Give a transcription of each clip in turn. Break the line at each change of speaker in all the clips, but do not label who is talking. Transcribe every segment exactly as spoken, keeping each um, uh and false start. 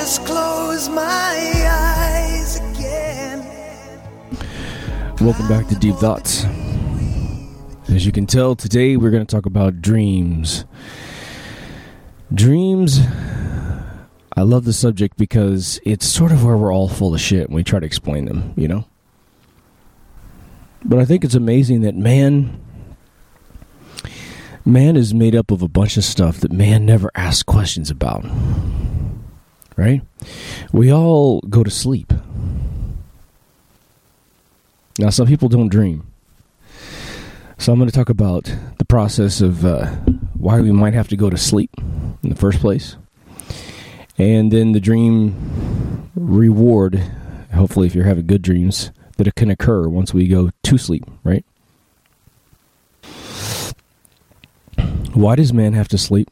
just close my eyes again.
Welcome back to Deep Thoughts. As you can tell, today we're going to talk about dreams. Dreams, I love the subject because it's sort of where we're all full of shit when we try to explain them, you know? But I think it's amazing that man, man is made up of a bunch of stuff that man never asks questions about. Right? We all go to sleep. Now, some people don't dream. So I'm going to talk about the process of uh, why we might have to go to sleep in the first place. And then the dream reward, hopefully if you're having good dreams, that it can occur once we go to sleep, right? Why does man have to sleep?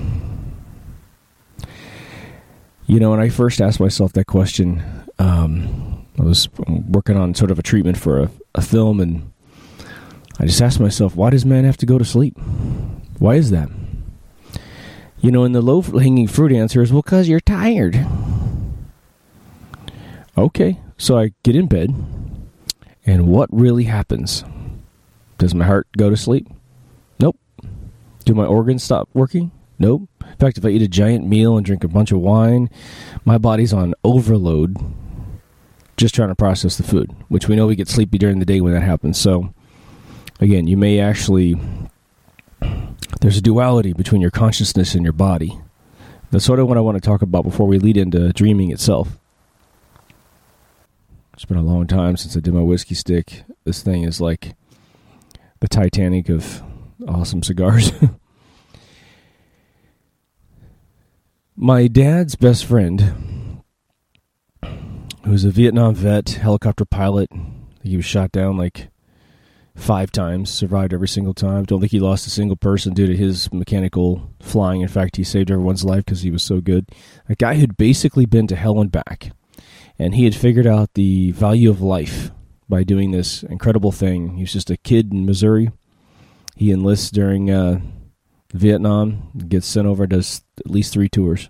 You know, when I first asked myself that question, um, I was working on sort of a treatment for a, a film, and I just asked myself, why does man have to go to sleep? Why is that? You know, and the low-hanging fruit answer is, well, because you're tired. Okay, so I get in bed, and what really happens? Does my heart go to sleep? Nope. Do my organs stop working? Nope. In fact, if I eat a giant meal and drink a bunch of wine, my body's on overload just trying to process the food, which we know we get sleepy during the day when that happens. So, again, you may actually... There's a duality between your consciousness and your body. That's sort of what I want to talk about before we lead into dreaming itself. It's been a long time since I did my whiskey stick. This thing is like the Titanic of awesome cigars. My dad's best friend, who's a Vietnam vet, helicopter pilot, he was shot down like five times, survived every single time. Don't think he lost a single person due to his mechanical flying. In fact, he saved everyone's life because he was so good. A guy who'd basically been to hell and back. And he had figured out the value of life by doing this incredible thing. He was just a kid in Missouri. He enlists during uh, Vietnam, gets sent over, does at least three tours.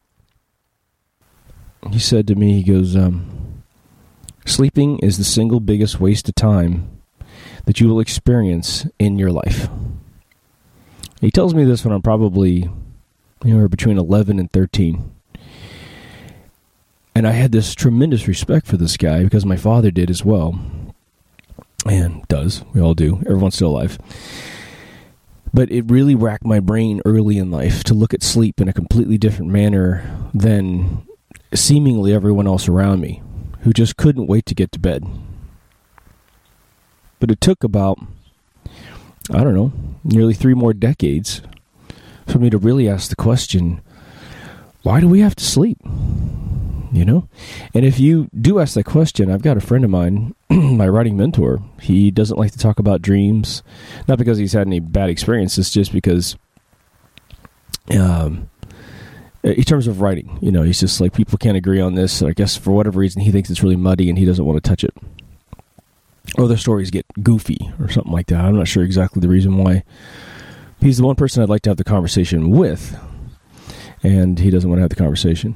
He said to me, he goes, um, sleeping is the single biggest waste of time that you will experience in your life. He tells me this when I'm probably anywhere between eleven and thirteen. And I had this tremendous respect for this guy because my father did as well. And does. We all do. Everyone's still alive. But it really racked my brain early in life to look at sleep in a completely different manner than seemingly everyone else around me, who just couldn't wait to get to bed. But it took about, I don't know, nearly three more decades for me to really ask the question, why do we have to sleep? You know? And if you do ask that question, I've got a friend of mine, my writing mentor. He doesn't like to talk about dreams, not because he's had any bad experiences, just because, um, in terms of writing, you know, he's just like, people can't agree on this. So I guess for whatever reason, he thinks it's really muddy and he doesn't want to touch it. Or their stories get goofy or something like that. I'm not sure exactly the reason why. He's the one person I'd like to have the conversation with, and he doesn't want to have the conversation.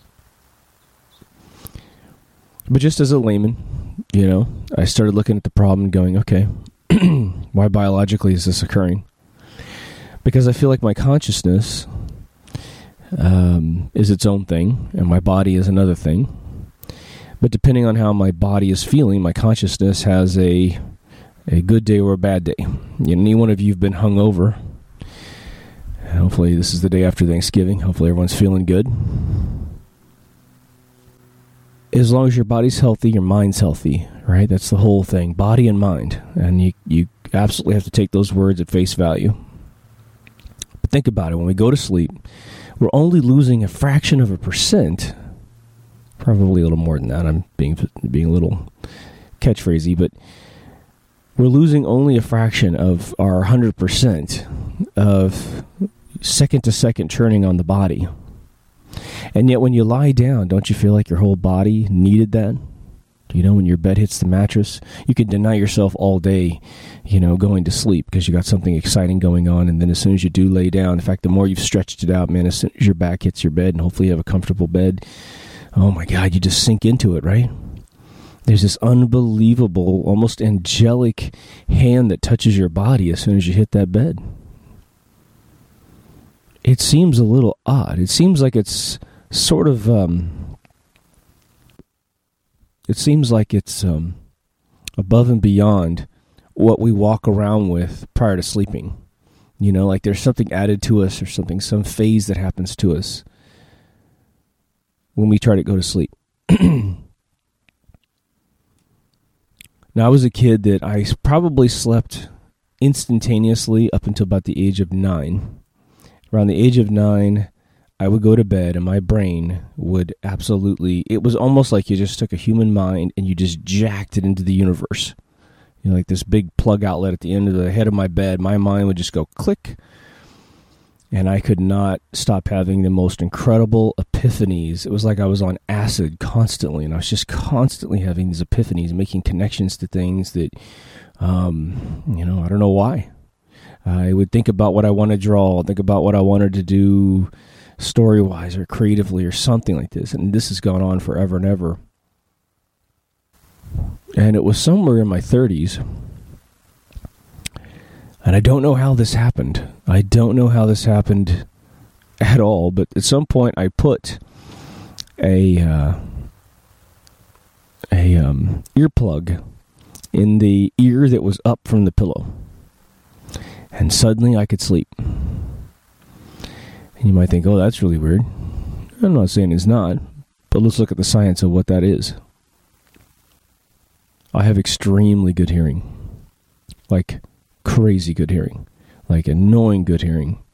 But just as a layman, you know, I started looking at the problem and going, okay, why biologically is this occurring? Because I feel like my consciousness um, is its own thing, and my body is another thing. But depending on how my body is feeling, my consciousness has a a good day or a bad day. Any one of you have been hungover. Hopefully this is the day after Thanksgiving. Hopefully everyone's feeling good. As long as your body's healthy, your mind's healthy, right? That's the whole thing, body and mind. And you, you absolutely have to take those words at face value. But think about it. When we go to sleep, we're only losing a fraction of a percent. Probably a little more than that. I'm being being a little catchphrasey, but we're losing only a fraction of our one hundred percent of second-to-second churning on the body. And yet when you lie down, don't you feel like your whole body needed that You know, when your bed hits the mattress, you can deny yourself all day, you know, going to sleep because you got something exciting going on. And then as soon as you do lay down, in fact, the more you've stretched it out, man, as soon as your back hits your bed, and hopefully you have a comfortable bed, oh my God, you just sink into it, right? There's this unbelievable, almost angelic hand that touches your body as soon as you hit that bed. It seems a little odd. It seems like it's sort of... Um, It seems like it's um, above and beyond what we walk around with prior to sleeping. You know, like there's something added to us or something, some phase that happens to us when we try to go to sleep. Now, I was a kid that I probably slept instantaneously up until about the age of nine. Around the age of nine, I would go to bed and my brain would absolutely, it was almost like you just took a human mind and you just jacked it into the universe. You know, like this big plug outlet at the end of the head of my bed, my mind would just go click. And I could not stop having the most incredible epiphanies. It was like I was on acid constantly, and I was just constantly having these epiphanies, making connections to things that, um, you know, I don't know why. I would think about what I want to draw, think about what I wanted to do story-wise or creatively or something like this. And this has gone on forever and ever. And it was somewhere in my thirties. And I don't know how this happened. I don't know how this happened at all. But at some point I put a, uh, a um, earplug in the ear that was up from the pillow. And suddenly I could sleep. And you might think, oh, that's really weird. I'm not saying it's not, but let's look at the science of what that is. I have extremely good hearing. Like crazy good hearing. Like annoying good hearing.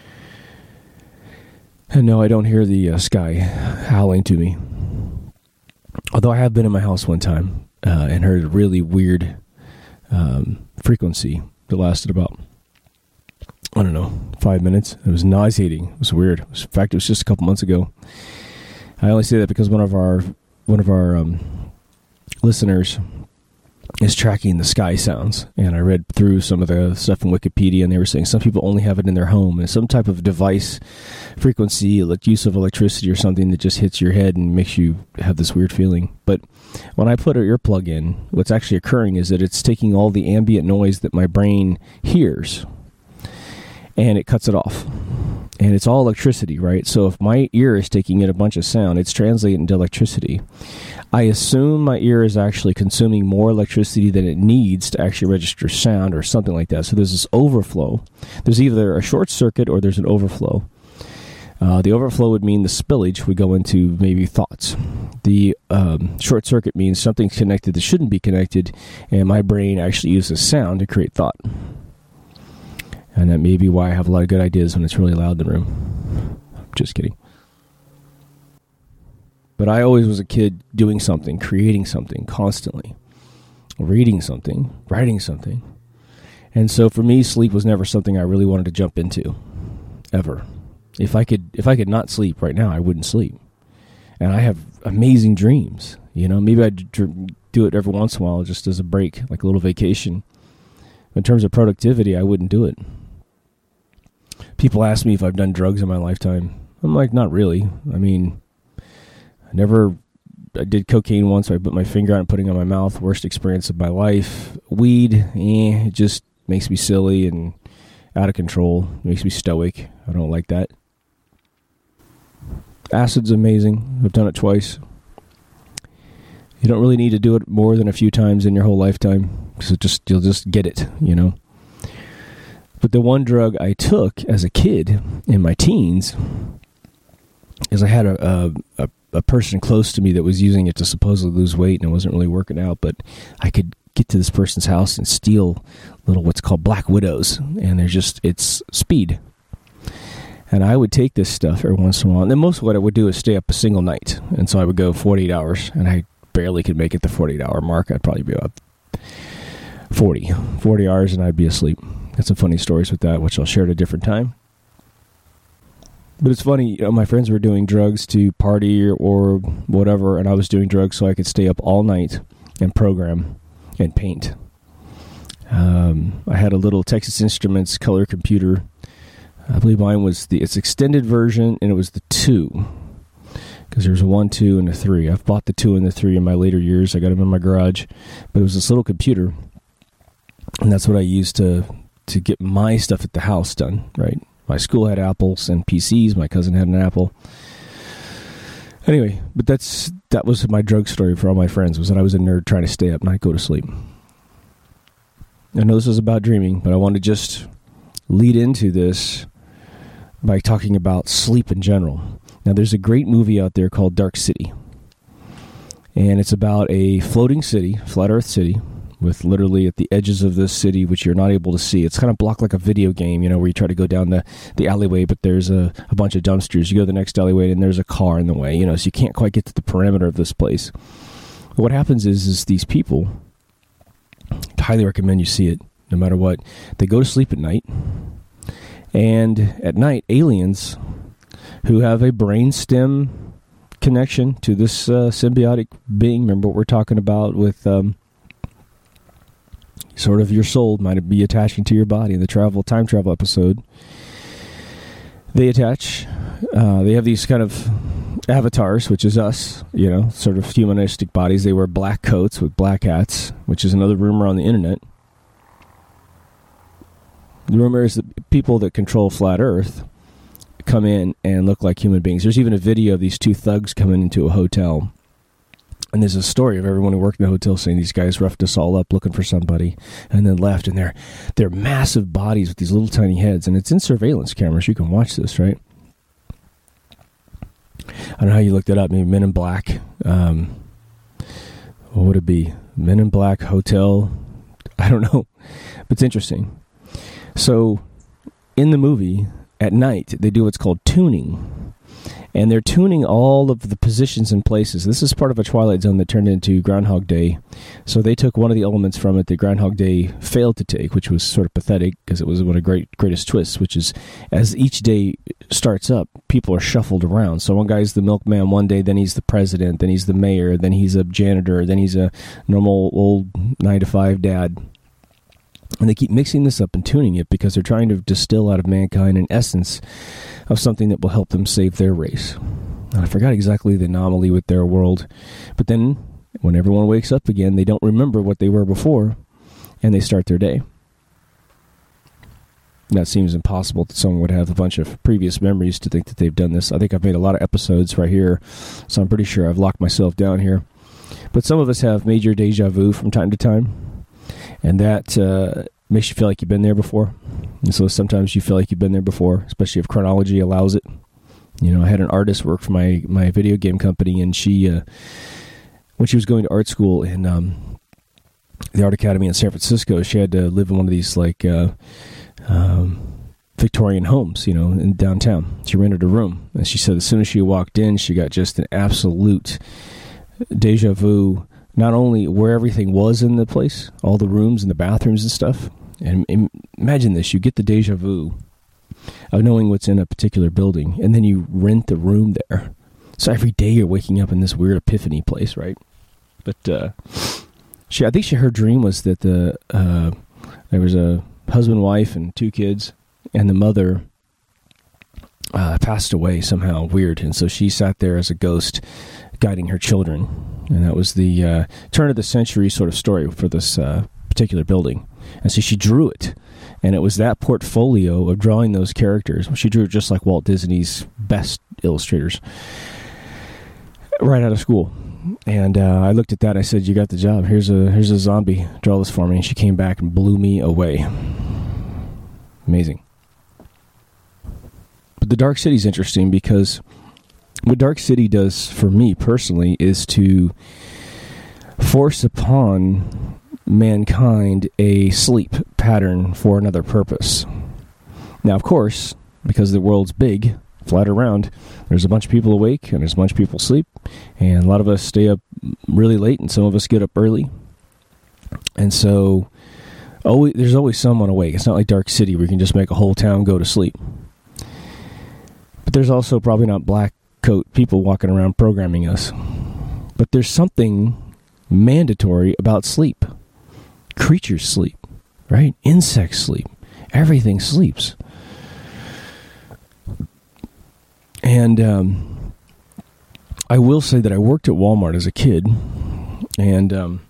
And no, I don't hear the uh, sky howling to me. Although I have been in my house one time uh, and heard a really weird um, frequency that lasted about, I don't know, five minutes. It was nauseating. It was weird. It was, in fact, it was just a couple months ago. I only say that because one of our one of our um, listeners is tracking the sky sounds, and I read through some of the stuff in Wikipedia, and they were saying some people only have it in their home, and some type of device frequency, like use of electricity or something that just hits your head and makes you have this weird feeling. But when I put an earplug in, what's actually occurring is that it's taking all the ambient noise that my brain hears, and it cuts it off. And it's all electricity, right? So if my ear is taking in a bunch of sound, it's translating into electricity. I assume my ear is actually consuming more electricity than it needs to actually register sound or something like that. So there's this overflow. There's either a short circuit or there's an overflow. Uh, the overflow would mean the spillage would go into maybe thoughts. The um, short circuit means something's connected that shouldn't be connected, and my brain actually uses sound to create thought. And that may be why I have a lot of good ideas when it's really loud in the room. Just kidding. But I always was a kid doing something, creating something constantly, reading something, writing something. And so for me, sleep was never something I really wanted to jump into, ever. If I could, if I could not sleep right now, I wouldn't sleep. And I have amazing dreams. You know, maybe I'd do it every once in a while just as a break, like a little vacation. In terms of productivity, I wouldn't do it. People ask me if I've done drugs in my lifetime. I'm like, not really. I mean, I never, I did cocaine once. I put my finger on it, putting it on my mouth. Worst experience of my life. Weed, eh, it just makes me silly and out of control. It makes me stoic. I don't like that. Acid's amazing. I've done it twice. You don't really need to do it more than a few times in your whole lifetime. So just you'll just get it, you know. But the one drug I took as a kid in my teens is I had a, a a person close to me that was using it to supposedly lose weight, and it wasn't really working out. But I could get to this person's house and steal little what's called Black Widows, and they're just it's speed. And I would take this stuff every once in a while, and then most of what I would do is stay up a single night, and so I would go forty-eight hours, and I barely could make it the forty-eight hour mark. I'd probably be about forty, forty hours, and I'd be asleep. Got some funny stories with that, which I'll share at a different time. But it's funny, you know, my friends were doing drugs to party or, or whatever, and I was doing drugs so I could stay up all night. and program and paint. Um, I had a little Texas Instruments color computer. I believe mine was the its extended version, and it was the two. Because there's a one, two, and a three. I've bought the two and the three in my later years. I got them in my garage. But it was this little computer, and that's what I used to to get my stuff at the house done, right? My school had Apples and P Cs. My cousin had an Apple. Anyway, but that's that was my drug story for all my friends, was that I was a nerd trying to stay up, not go to sleep. I know this is about dreaming, but I want to just lead into this by talking about sleep in general. Now, there's a great movie out there called Dark City, and it's about a floating city, flat Earth city, with literally at the edges of this city, which you're not able to see. It's kind of blocked like a video game, you know, where you try to go down the, the alleyway, but there's a, a bunch of dumpsters. You go to the next alleyway, and there's a car in the way, you know, so you can't quite get to the perimeter of this place. But what happens is, is these people, I highly recommend you see it, no matter what, they go to sleep at night, and at night, aliens who have a brainstem connection to this uh, symbiotic being. Remember what we're talking about with um, sort of your soul might be attaching to your body in the travel time travel episode. They attach. Uh, they have these kind of avatars, which is us, you know, sort of humanistic bodies. They wear black coats with black hats, which is another rumor on the internet. The rumor is that people that control flat Earth come in and look like human beings. There's even a video of these two thugs coming into a hotel. And there's a story of everyone who worked in the hotel saying these guys roughed us all up looking for somebody and then left. And they're, they're massive bodies with these little tiny heads. And it's in surveillance cameras. You can watch this, right? I don't know how you looked it up. Maybe Men in Black. Um, what would it be? Men in Black Hotel. I don't know. But it's interesting. So in the movie, at night, they do what's called tuning. And they're tuning all of the positions and places. This is part of a Twilight Zone that turned into Groundhog Day. So they took one of the elements from it that Groundhog Day failed to take, which was sort of pathetic because it was one of the great, greatest twists, which is as each day starts up, people are shuffled around. So one guy's the milkman one day, then he's the president, then he's the mayor, then he's a janitor, then he's a normal old nine to five dad. And they keep mixing this up and tuning it because they're trying to distill out of mankind an essence of something that will help them save their race. And I forgot exactly the anomaly with their world. But then when everyone wakes up again, they don't remember what they were before, and they start their day. That seems impossible that someone would have a bunch of previous memories to think that they've done this. I think I've made a lot of episodes right here, so I'm pretty sure I've locked myself down here. But some of us have major deja vu from time to time. And that uh, makes you feel like you've been there before. And so sometimes you feel like you've been there before, especially if chronology allows it. You know, I had an artist work for my, my video game company, and she, uh, when she was going to art school in um, the Art Academy in San Francisco, she had to live in one of these, like, uh, um, Victorian homes, you know, in downtown. She rented a room. And she said as soon as she walked in, she got just an absolute deja vu. Not only where everything was in the place, all the rooms and the bathrooms and stuff. And imagine this, you get the deja vu of knowing what's in a particular building, and then you rent the room there. So every day you're waking up in this weird epiphany place, right? But uh, she, I think she, her dream was that the uh, there was a husband, wife, and two kids, and the mother uh, passed away somehow, weird. And so she sat there as a ghost guiding her children. And that was the uh, turn of the century sort of story for this uh, particular building. And so she drew it. And it was that portfolio of drawing those characters. She drew it just like Walt Disney's best illustrators right out of school. And uh, I looked at that and I said, you got the job. Here's a here's a zombie. Draw this for me. And she came back and blew me away. Amazing. But the Dark City is interesting because what Dark City does for me personally is to force upon mankind a sleep pattern for another purpose. Now, of course, because the world's big, flat around, there's a bunch of people awake and there's a bunch of people asleep, and a lot of us stay up really late and some of us get up early. And so always, there's always someone awake. It's not like Dark City where you can just make a whole town go to sleep. But there's also probably not black coat people walking around programming us. But there's something mandatory about sleep. Creatures sleep, right? Insects sleep. Everything sleeps. And um, I will say that I worked at Walmart as a kid, and um,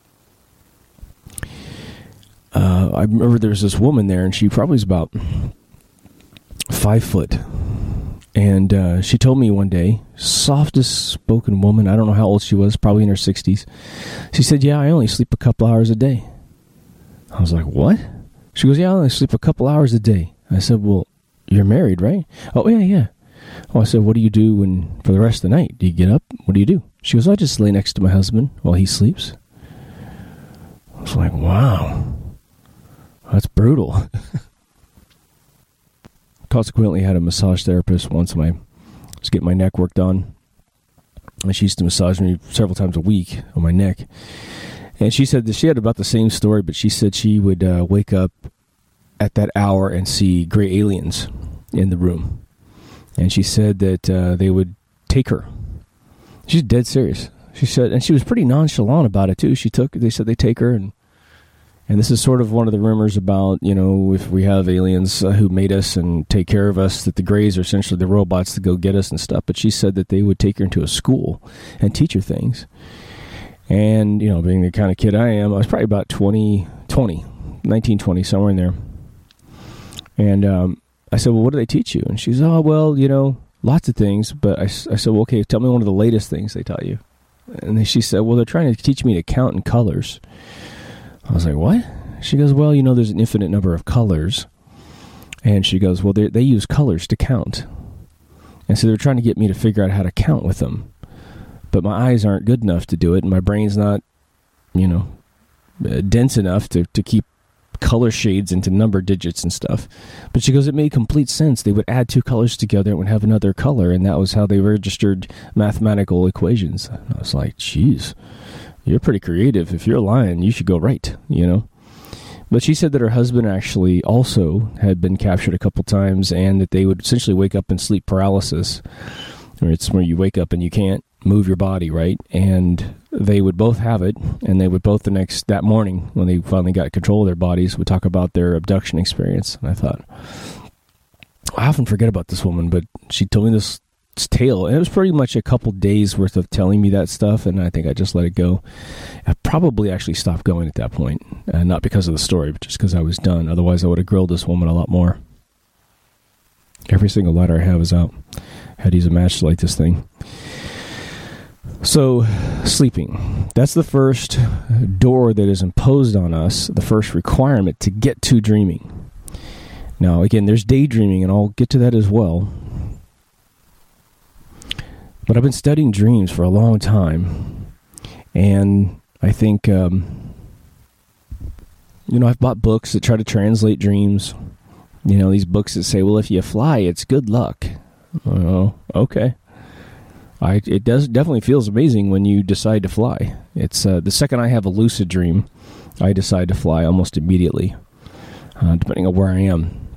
uh, I remember there was this woman there, and she probably was about five foot. And uh, she told me one day, softest spoken woman, I don't know how old she was, probably in her sixties. She said, yeah, I only sleep a couple hours a day. I was like, what? She goes, yeah, I only sleep a couple hours a day. I said, well, you're married, right? Oh, yeah, yeah. Well, I said, what do you do when for the rest of the night? Do you get up? What do you do? She goes, I just lay next to my husband while he sleeps. I was like, wow, that's brutal. Consequently, I had a massage therapist once when I was getting my neck worked on. And she used to massage me several times a week on my neck. And she said that she had about the same story, but she said she would uh, wake up at that hour and see gray aliens in the room. And she said that uh, they would take her. She's dead serious. She said, and she was pretty nonchalant about it too. She took, they said they take her, and and this is sort of one of the rumors about, you know, if we have aliens uh, who made us and take care of us, that the Greys are essentially the robots to go get us and stuff. But she said that they would take her into a school and teach her things. And, you know, being the kind of kid I am, I was probably about twenty, twenty, nineteen, twenty, somewhere in there. And um, I said, well, what do they teach you? And she's, oh, well, you know, lots of things. But I, I said, well, okay, tell me one of the latest things they taught you. And then she said, well, they're trying to teach me to count in colors. I was like, what? She goes, well, you know, there's an infinite number of colors. And she goes, well, they use colors to count. And so they're trying to get me to figure out how to count with them. But my eyes aren't good enough to do it, and my brain's not, you know, uh, dense enough to, to keep color shades into number digits and stuff. But she goes, it made complete sense. They would add two colors together and would have another color, and that was how they registered mathematical equations. And I was like, geez, you're pretty creative. If you're lying, you should go right, you know. But she said that her husband actually also had been captured a couple times, and that they would essentially wake up in sleep paralysis, where it's where you wake up and you can't move your body, right? And they would both have it, and they would both the next, that morning, when they finally got control of their bodies, would talk about their abduction experience. And I thought, I often forget about this woman, but she told me this tale, and it was pretty much a couple days worth of telling me that stuff, and I think I just let it go. I probably actually stopped going at that point, uh, not because of the story, but just because I was done. Otherwise, I would have grilled this woman a lot more. Every single lighter I have is out. I had to use a match to light this thing. So, sleeping. That's the first door that is imposed on us, the first requirement to get to dreaming. Now, again, there's daydreaming, and I'll get to that as well. But I've been studying dreams for a long time, and I think, um, you know, I've bought books that try to translate dreams. You know, these books that say, well, if you fly, it's good luck. Oh, okay. I it does definitely feels amazing when you decide to fly. It's uh, the second I have a lucid dream, I decide to fly almost immediately, uh, depending on where I am.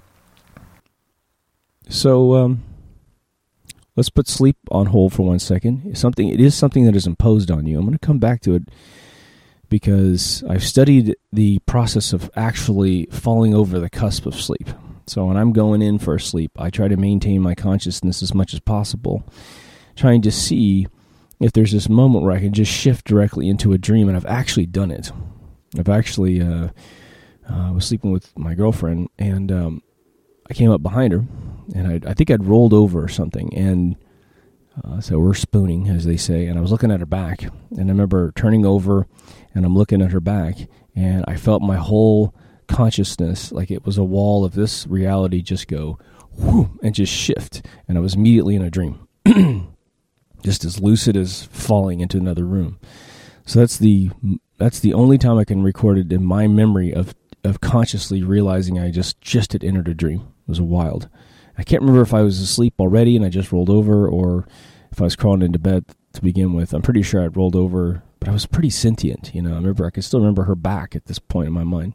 So, um... let's put sleep on hold for one second. Something it is something that is imposed on you. I'm going to come back to it because I've studied the process of actually falling over the cusp of sleep. So when I'm going in for a sleep, I try to maintain my consciousness as much as possible, trying to see if there's this moment where I can just shift directly into a dream, and I've actually done it. I've actually uh, uh, was sleeping with my girlfriend, and um, I came up behind her, and I, I think I'd rolled over or something, and uh, so we're spooning, as they say, and I was looking at her back, and I remember turning over, and I'm looking at her back, and I felt my whole consciousness, like it was a wall of this reality, just go, whoo, and just shift, and I was immediately in a dream, just as lucid as falling into another room. So that's the that's the only time I can record it in my memory of of consciously realizing I just, just had entered a dream. It was wild. I can't remember if I was asleep already and I just rolled over, or if I was crawling into bed to begin with. I'm pretty sure I'd rolled over, but I was pretty sentient. You know, I remember I can still remember her back at this point in my mind.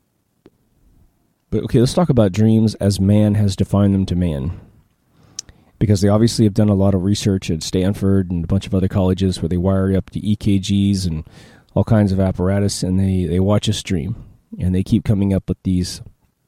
But okay, let's talk about dreams as man has defined them to man. because they obviously have done a lot of research at Stanford and a bunch of other colleges where they wire up the E K Gs and all kinds of apparatus, and they, they watch us dream. And they keep coming up with these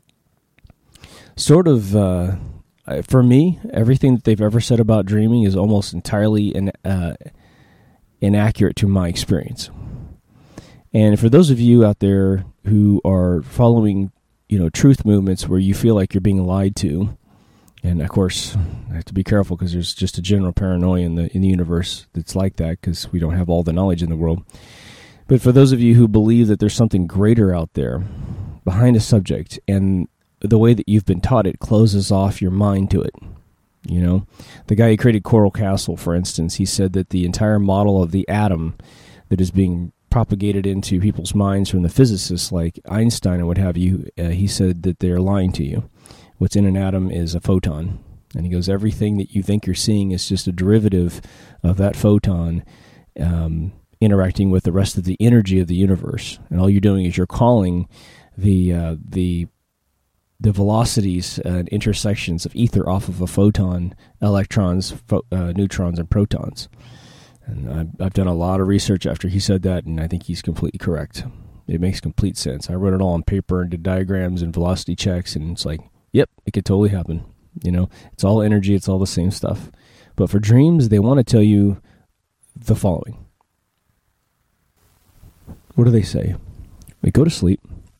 sort of, uh, for me, everything that they've ever said about dreaming is almost entirely in, uh, inaccurate to my experience. And for those of you out there who are following, you know, truth movements where you feel like you're being lied to, and of course, I have to be careful because there's just a general paranoia in the in the universe that's like that because we don't have all the knowledge in the world. But for those of you who believe that there's something greater out there behind a subject, and the way that you've been taught it closes off your mind to it. You know, the guy who created Coral Castle, for instance, he said that the entire model of the atom that is being propagated into people's minds from the physicists like Einstein and what have you, uh, he said that they're lying to you. What's in an atom is a photon. And he goes, everything that you think you're seeing is just a derivative of that photon um, interacting with the rest of the energy of the universe. And all you're doing is you're calling the uh, the the velocities and intersections of ether off of a photon, electrons, pho- uh, neutrons, and protons. And I've, I've done a lot of research after he said that, and I think he's completely correct. It makes complete sense. I wrote it all on paper and did diagrams and velocity checks, and it's like, yep, it could totally happen. You know, it's all energy, it's all the same stuff. But for dreams, they want to tell you the following. What do they say? We go to sleep,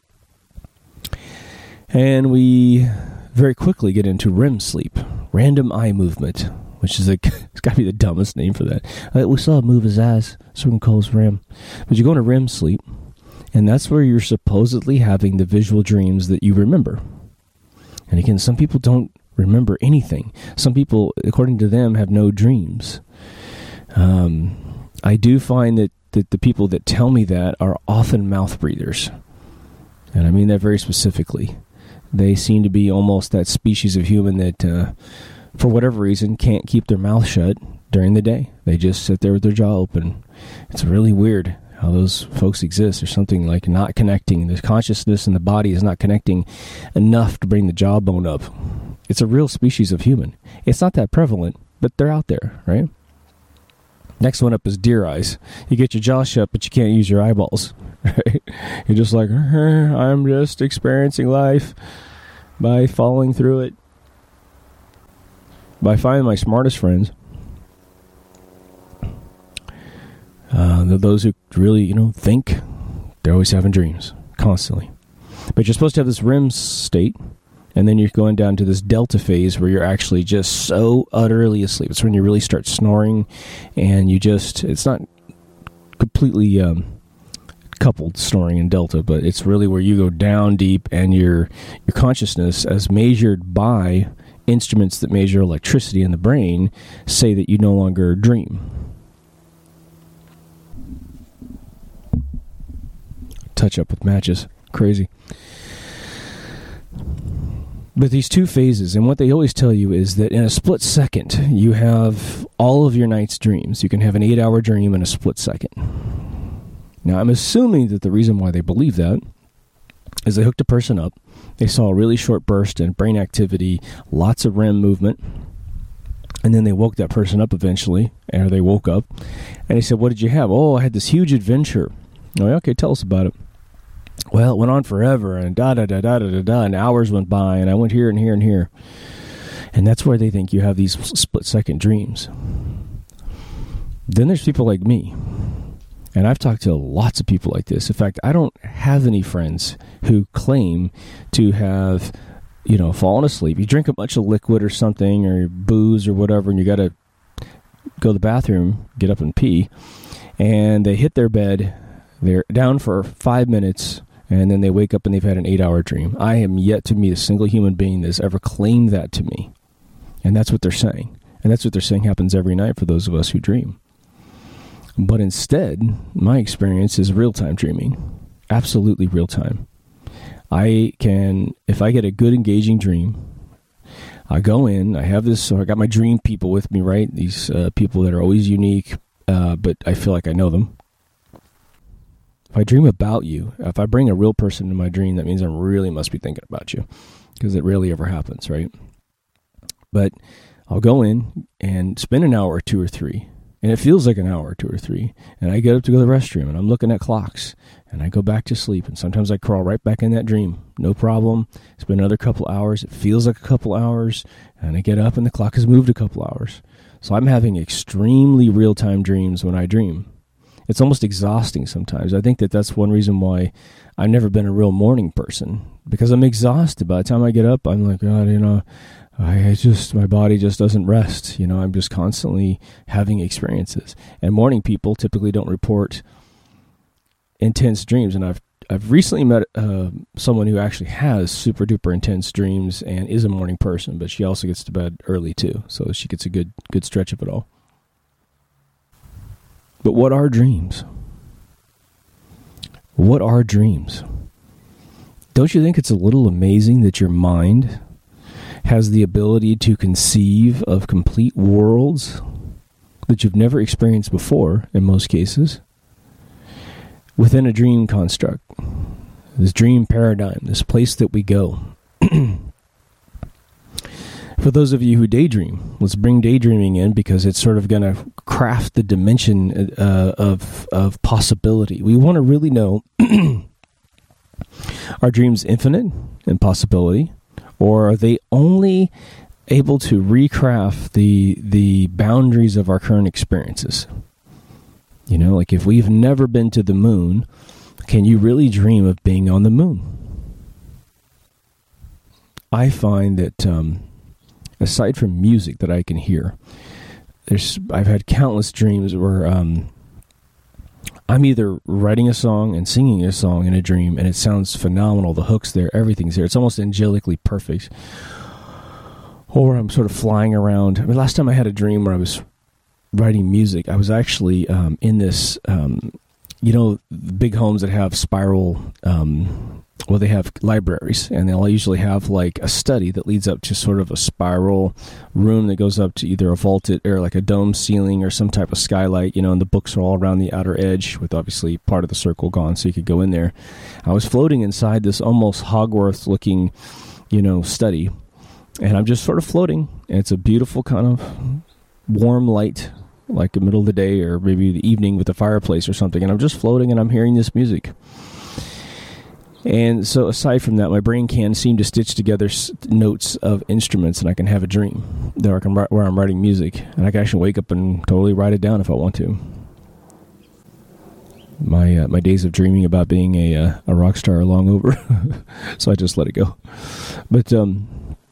and we very quickly get into R E M sleep, random eye movement, which is like, it's got to be the dumbest name for that. Uh, we saw him move his ass, so we can call it R E M. But you go into R E M sleep, and that's where you're supposedly having the visual dreams that you remember. And again, some people don't remember anything. Some people, according to them, have no dreams. Um, I do find that, that the people that tell me that are often mouth breathers. And I mean that very specifically. They seem to be almost that species of human that, uh, for whatever reason, can't keep their mouth shut during the day. They just sit there with their jaw open. It's really weird how those folks exist. There's something like not connecting. The consciousness in the body is not connecting enough to bring the jawbone up. It's a real species of human. It's not that prevalent, but they're out there, right? Next one up is deer eyes. You get your jaw shut, but you can't use your eyeballs, right? You're just like, I'm just experiencing life by following through it. By finding my smartest friends, uh, those who really, you know, think, they're always having dreams, constantly. But you're supposed to have this R E M state, and then you're going down to this delta phase where you're actually just so utterly asleep. It's when you really start snoring, and you just, it's not completely um, coupled, snoring and delta, but it's really where you go down deep, and your your consciousness, as measured by instruments that measure electricity in the brain, say that you no longer dream. Touch up with matches. Crazy. But these two phases, and what they always tell you is that in a split second, you have all of your night's dreams. You can have an eight-hour dream in a split second. Now, I'm assuming that the reason why they believe that is they hooked a person up. They saw a really short burst in brain activity, lots of R E M movement, and then they woke that person up eventually, or they woke up, and he said, what did you have? Oh, I had this huge adventure. Oh, okay, tell us about it. Well, it went on forever, and da-da-da-da-da-da-da, and hours went by, and I went here and here and here. And that's where they think you have these split-second dreams. Then there's people like me. And I've talked to lots of people like this. In fact, I don't have any friends who claim to have, you know, fallen asleep. You drink a bunch of liquid or something, or booze or whatever, and you got to go to the bathroom, get up and pee, and they hit their bed, they're down for five minutes, and then they wake up and they've had an eight-hour dream. I am yet to meet a single human being that's ever claimed that to me. And that's what they're saying. And that's what they're saying happens every night for those of us who dream. But instead, my experience is real-time dreaming. Absolutely real-time. I can, if I get a good engaging dream, I go in, I have this, so I got my dream people with me, right? These uh, people that are always unique, uh, but I feel like I know them. If I dream about you, if I bring a real person into my dream, that means I really must be thinking about you, because it rarely ever happens, right? But I'll go in and spend an hour or two or three, and it feels like an hour or two or three, and I get up to go to the restroom, and I'm looking at clocks, and I go back to sleep, and sometimes I crawl right back in that dream. No problem. It's been another couple hours. It feels like a couple hours, and I get up, and the clock has moved a couple hours. So I'm having extremely real-time dreams when I dream. It's almost exhausting sometimes. I think that that's one reason why I've never been a real morning person, because I'm exhausted. By the time I get up, I'm like, God, you know, I just, my body just doesn't rest. You know, I'm just constantly having experiences. And morning people typically don't report intense dreams. And I've I've recently met uh, someone who actually has super duper intense dreams and is a morning person, but she also gets to bed early too, so she gets a good good stretch of it all. But what are dreams? What are dreams? Don't you think it's a little amazing that your mind has the ability to conceive of complete worlds that you've never experienced before, in most cases, within a dream construct, this dream paradigm, this place that we go? For those of you who daydream, let's bring daydreaming in, because it's sort of going to craft the dimension uh, of of possibility. We want to really know, are dreams infinite in possibility, or are they only able to recraft the the boundaries of our current experiences? You know, like if we've never been to the moon, can you really dream of being on the moon? I find that um, aside from music that I can hear, there's I've had countless dreams where um, I'm either writing a song and singing a song in a dream, and it sounds phenomenal. The hook's there, everything's there. It's almost angelically perfect. Or I'm sort of flying around. I mean, last time I had a dream where I was writing music, I was actually um, in this, um, you know, big homes that have spiral, um, well, they have libraries, and they'll usually have like a study that leads up to sort of a spiral room that goes up to either a vaulted or like a dome ceiling or some type of skylight, you know, and the books are all around the outer edge with obviously part of the circle gone so you could go in there. I was floating inside this almost Hogwarts looking, you know, study, and I'm just sort of floating, and it's a beautiful kind of warm light, like the middle of the day or maybe the evening with a fireplace or something, and I'm just floating and I'm hearing this music. And so aside from that, my brain can seem to stitch together notes of instruments, and I can have a dream that I can write, where I'm writing music, and I can actually wake up and totally write it down if I want to. My uh, my days of dreaming about being a uh, a rock star are long over, so I just let it go. But um,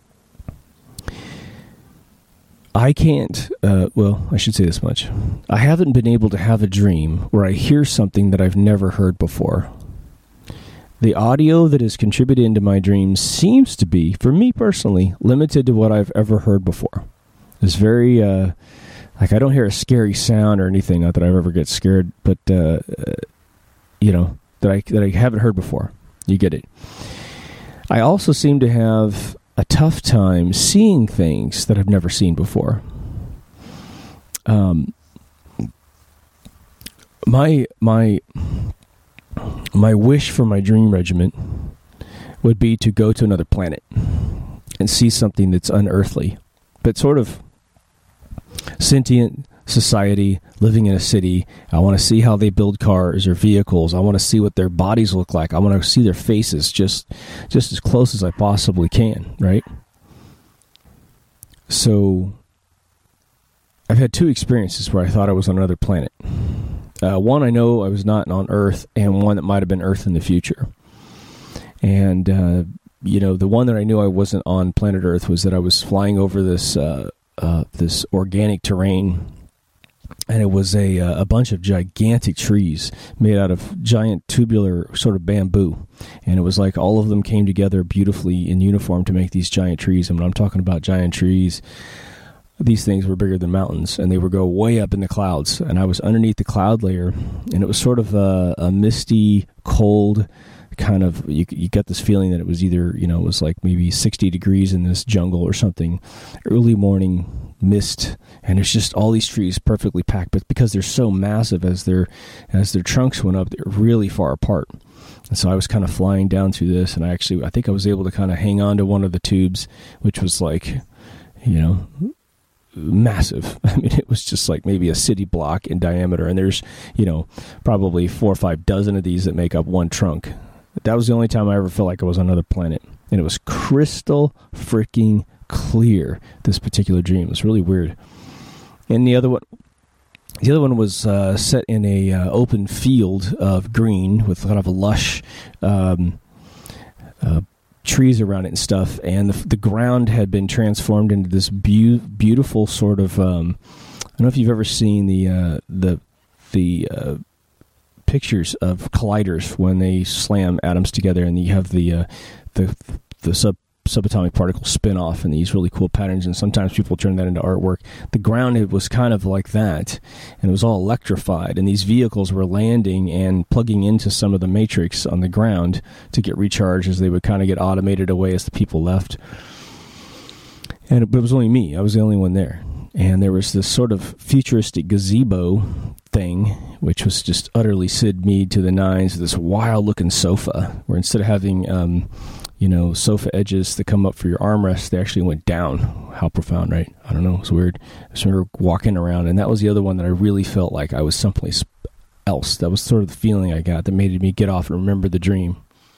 I can't, uh, well, I should say this much. I haven't been able to have a dream where I hear something that I've never heard before. The audio that is contributed into my dreams seems to be, for me personally, limited to what I've ever heard before. It's very, uh, like I don't hear a scary sound or anything, not that I ever get scared, but, uh, uh, you know, that I, that I haven't heard before. You get it. I also seem to have a tough time seeing things that I've never seen before. Um, my, my... My wish for my dream regiment would be to go to another planet and see something that's unearthly, but sort of sentient society living in a city. I want to see how they build cars or vehicles. I want to see what their bodies look like. I want to see their faces just, just as close as I possibly can, right? So I've had two experiences where I thought I was on another planet. Uh, one, I know I was not on Earth, and one that might have been Earth in the future. And, uh, you know, the one that I knew I wasn't on planet Earth was that I was flying over this uh, uh, this organic terrain, and it was a, a bunch of gigantic trees made out of giant tubular sort of bamboo. And it was like all of them came together beautifully in uniform to make these giant trees. And when I'm talking about giant trees, these things were bigger than mountains, and they would go way up in the clouds. And I was underneath the cloud layer, and it was sort of a, a misty, cold kind of, you, you got this feeling that it was either, you know, it was like maybe sixty degrees in this jungle or something, early morning mist, and there's just all these trees perfectly packed, but because they're so massive, as their as their trunks went up, they're really far apart. And so I was kind of flying down through this, and I actually, I think I was able to kind of hang on to one of the tubes, which was like, you know, massive. I mean, it was just like maybe a city block in diameter, and there's, you know, probably four or five dozen of these that make up one trunk. That was the only time I ever felt like I was on another planet, and it was crystal freaking clear, this particular dream. It was really weird. And the other one, the other one was uh, set in a uh, open field of green with kind of a lush um, uh, trees around it and stuff, and the, the ground had been transformed into this be- beautiful sort of. Um, I don't know if you've ever seen the uh, the the uh, pictures of colliders when they slam atoms together, and you have the uh, the the sub subatomic particles spin off in these really cool patterns, and sometimes people turn that into artwork. The ground, it was kind of like that, and it was all electrified, and these vehicles were landing and plugging into some of the matrix on the ground to get recharged as they would kind of get automated away as the people left. And it, but it was only me. I was the only one there. And there was this sort of futuristic gazebo thing, which was just utterly Sid Mead to the nines, this wild-looking sofa, where instead of having... Um, you know, sofa edges that come up for your armrest, they actually went down. How profound, right? I don't know. It's weird. I just remember walking around, and that was the other one that I really felt like I was someplace else. That was sort of the feeling I got that made me get off and remember the dream.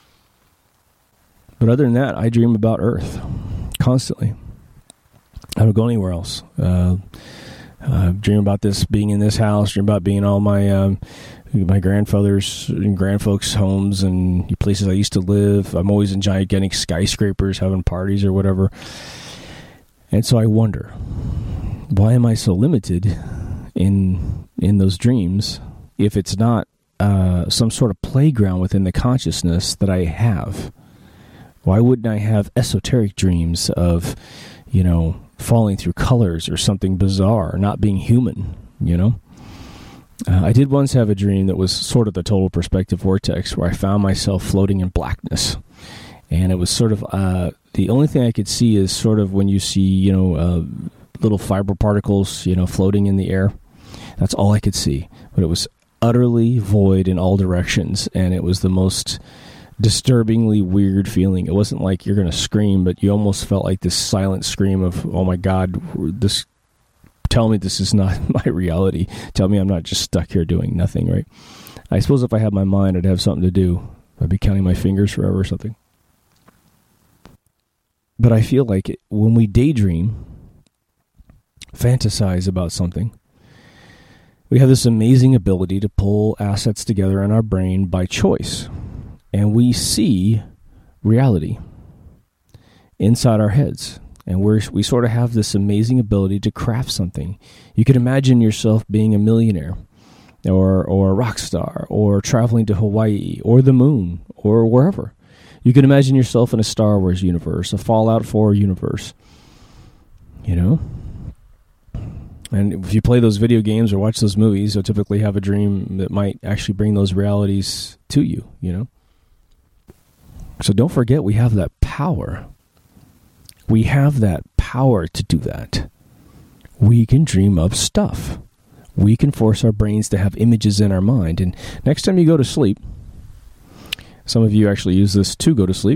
But other than that, I dream about Earth constantly. I don't go anywhere else. Uh, uh, dream about this, being in this house, dream about being in all my... Um, my grandfather's and grandfolks' homes and places I used to live. I'm always in gigantic skyscrapers having parties or whatever. And so I wonder, why am I so limited in in those dreams if it's not uh, some sort of playground within the consciousness that I have? Why wouldn't I have esoteric dreams of, you know, falling through colors or something bizarre, not being human, you know? Uh, I did once have a dream that was sort of the total perspective vortex where I found myself floating in blackness. And it was sort of, uh, the only thing I could see is sort of when you see, you know, uh, little fiber particles, you know, floating in the air. That's all I could see. But it was utterly void in all directions. And it was the most disturbingly weird feeling. It wasn't like you're going to scream, but you almost felt like this silent scream of, oh my God, this tell me this is not my reality. Tell me I'm not just stuck here doing nothing, right? I suppose if I had my mind, I'd have something to do. I'd be counting my fingers forever or something. But I feel like it, when we daydream, fantasize about something, we have this amazing ability to pull assets together in our brain by choice. And we see reality inside our heads. And we're, we sort of have this amazing ability to craft something. You could imagine yourself being a millionaire or or a rock star or traveling to Hawaii or the moon or wherever. You could imagine yourself in a Star Wars universe, a Fallout four universe, you know? And if you play those video games or watch those movies, you'll typically have a dream that might actually bring those realities to you, you know? So don't forget we have that power. We have that power to do that. We can dream up stuff. We can force our brains to have images in our mind. And next time you go to sleep, some of you actually use this to go to sleep.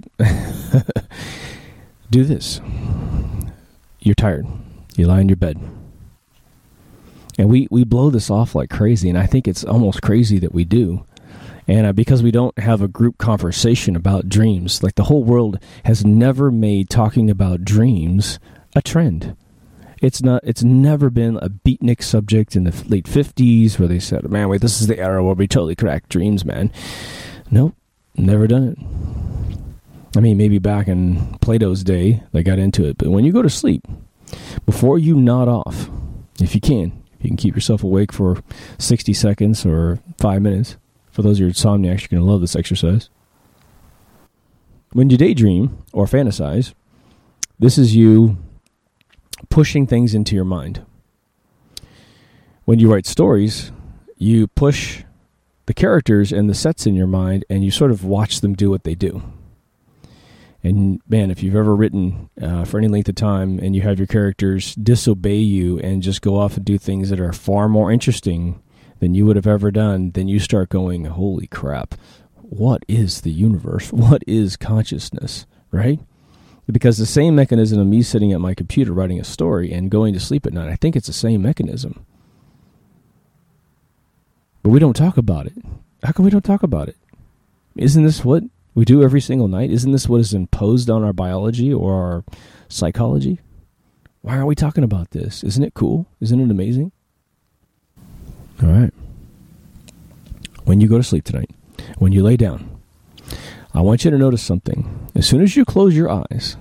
Do this. You're tired. You lie in your bed. And we, we blow this off like crazy, and I think it's almost crazy that we do. And uh, because we don't have a group conversation about dreams, like the whole world has never made talking about dreams a trend. It's not. It's never been a beatnik subject in the late fifties where they said, man, wait, this is the era where we totally crack dreams, man. Nope, never done it. I mean, maybe back in Plato's day, they got into it. But when you go to sleep, before you nod off, if you can, you can keep yourself awake for sixty seconds or five minutes. For those of you insomniacs, you're going to love this exercise. When you daydream or fantasize, this is you pushing things into your mind. When you write stories, you push the characters and the sets in your mind, and you sort of watch them do what they do. And man, if you've ever written uh, for any length of time and you have your characters disobey you and just go off and do things that are far more interesting than you would have ever done, then you start going, holy crap, what is the universe? What is consciousness, right? Because the same mechanism of me sitting at my computer writing a story and going to sleep at night, I think it's the same mechanism. But we don't talk about it. How come we don't talk about it? Isn't this what we do every single night? Isn't this what is imposed on our biology or our psychology? Why aren't we talking about this? Isn't it cool? Isn't it amazing? All right. When you go to sleep tonight, when you lay down, I want you to notice something. As soon as you close your eyes,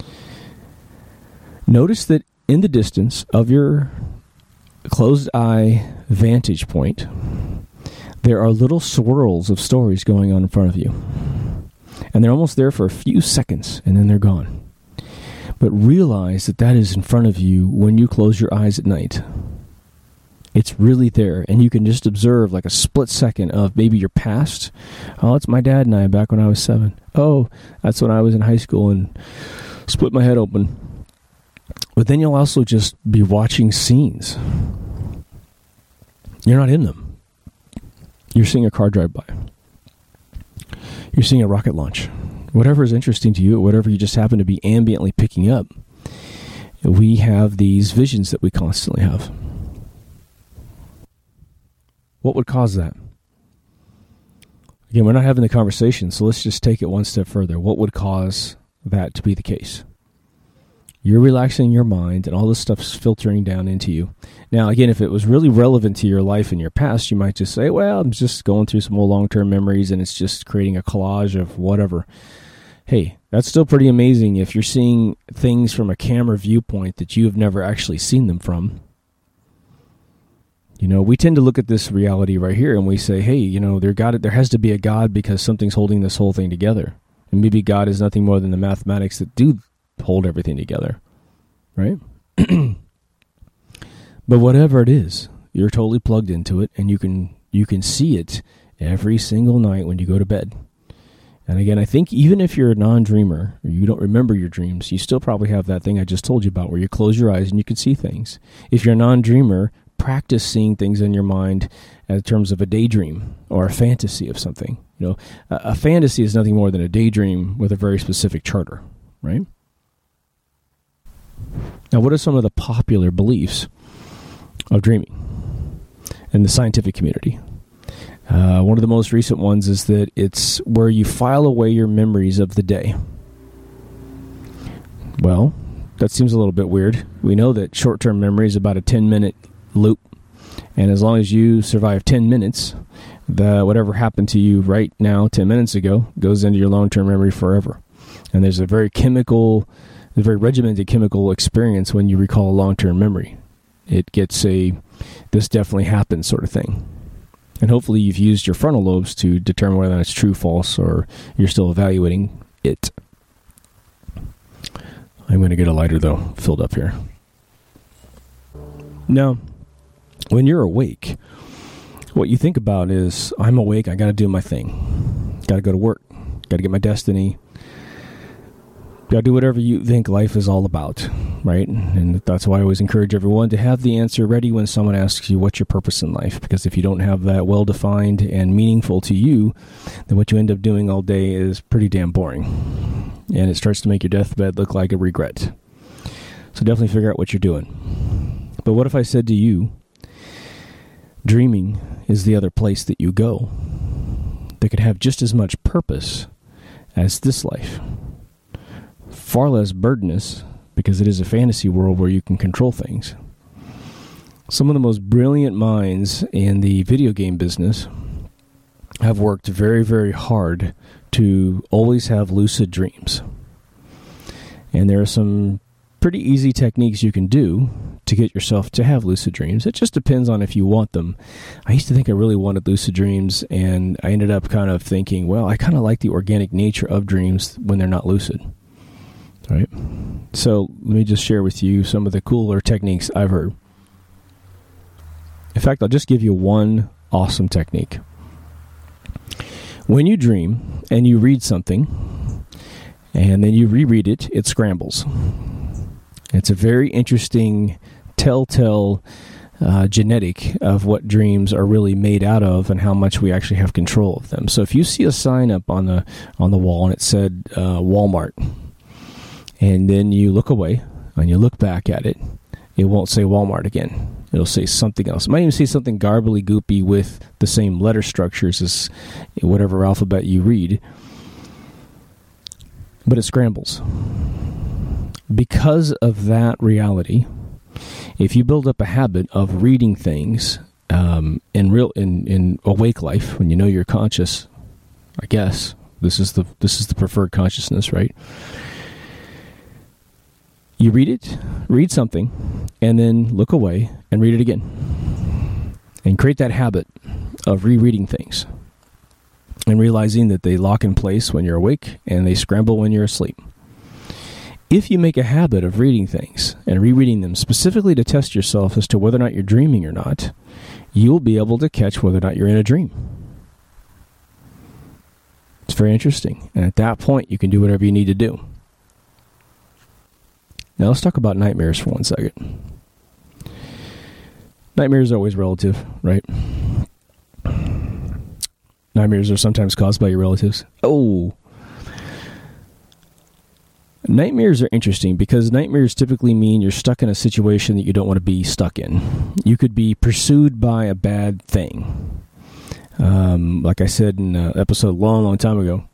notice that in the distance of your closed eye vantage point, there are little swirls of stories going on in front of you. And they're almost there for a few seconds, and then they're gone. But realize that that is in front of you when you close your eyes at night. It's really there, and you can just observe like a split second of maybe your past. Oh, it's my dad and I back when I was seven. Oh, that's when I was in high school and split my head open. But then you'll also just be watching scenes. You're not in them. You're seeing a car drive by. You're seeing a rocket launch. Whatever is interesting to you, whatever you just happen to be ambiently picking up, we have these visions that we constantly have. What would cause that? Again, we're not having the conversation, so let's just take it one step further. What would cause that to be the case? You're relaxing your mind, and all this stuff's filtering down into you. Now, again, if it was really relevant to your life in your past, you might just say, well, I'm just going through some more long-term memories, and it's just creating a collage of whatever. Hey, that's still pretty amazing if you're seeing things from a camera viewpoint that you have never actually seen them from. You know, we tend to look at this reality right here and we say, hey, you know, there got it. There has to be a God because something's holding this whole thing together. And maybe God is nothing more than the mathematics that do hold everything together, right? But whatever it is, you're totally plugged into it, and you can you can see it every single night when you go to bed. And again, I think even if you're a non-dreamer, or you don't remember your dreams, you still probably have that thing I just told you about where you close your eyes and you can see things. If you're a non-dreamer, practice seeing things in your mind in terms of a daydream or a fantasy of something. You know, a, a fantasy is nothing more than a daydream with a very specific charter, right? Now, what are some of the popular beliefs of dreaming in the scientific community? Uh, one of the most recent ones is that it's where you file away your memories of the day. Well, that seems a little bit weird. We know that short-term memory is about a ten-minute loop, and as long as you survive ten minutes, the whatever happened to you right now, ten minutes ago, goes into your long-term memory forever. And there's a very chemical, a very regimented chemical experience when you recall a long-term memory. It gets a, this definitely happened sort of thing. And hopefully you've used your frontal lobes to determine whether it's true, false, or you're still evaluating it. I'm going to get a lighter, though, filled up here. Now, when you're awake, what you think about is, I'm awake, I got to do my thing. Got to go to work. Got to get my destiny. Got to do whatever you think life is all about, right? And that's why I always encourage everyone to have the answer ready when someone asks you what's your purpose in life. Because if you don't have that well-defined and meaningful to you, then what you end up doing all day is pretty damn boring. And it starts to make your deathbed look like a regret. So definitely figure out what you're doing. But what if I said to you, dreaming is the other place that you go that could have just as much purpose as this life? Far less burdenous, because it is a fantasy world where you can control things. Some of the most brilliant minds in the video game business have worked very, very hard to always have lucid dreams. And there are some pretty easy techniques you can do to get yourself to have lucid dreams. It just depends on if you want them. I used to think I really wanted lucid dreams, and I ended up kind of thinking, well, I kind of like the organic nature of dreams when they're not lucid. All right. So let me just share with you some of the cooler techniques I've heard. In fact, I'll just give you one awesome technique. When you dream and you read something and then you reread it, it scrambles. It's a very interesting telltale uh, genetic of what dreams are really made out of and how much we actually have control of them. So if you see a sign up on the on the wall and it said uh, Walmart, and then you look away and you look back at it, it won't say Walmart again. It'll say something else. It might even say something garbly goopy with the same letter structures as whatever alphabet you read. But it scrambles. Because of that reality, if you build up a habit of reading things um, in real in, in awake life, when you know you're conscious, I guess this is the this is the preferred consciousness, right? You read it, read something, and then look away and read it again, and create that habit of rereading things and realizing that they lock in place when you're awake and they scramble when you're asleep. If you make a habit of reading things and rereading them specifically to test yourself as to whether or not you're dreaming or not, you'll be able to catch whether or not you're in a dream. It's very interesting. And at that point, you can do whatever you need to do. Now let's talk about nightmares for one second. Nightmares are always relative, right? Nightmares are sometimes caused by your relatives. Oh, nightmares are interesting because nightmares typically mean you're stuck in a situation that you don't want to be stuck in. You could be pursued by a bad thing. Um, like I said in an episode a long, long time ago,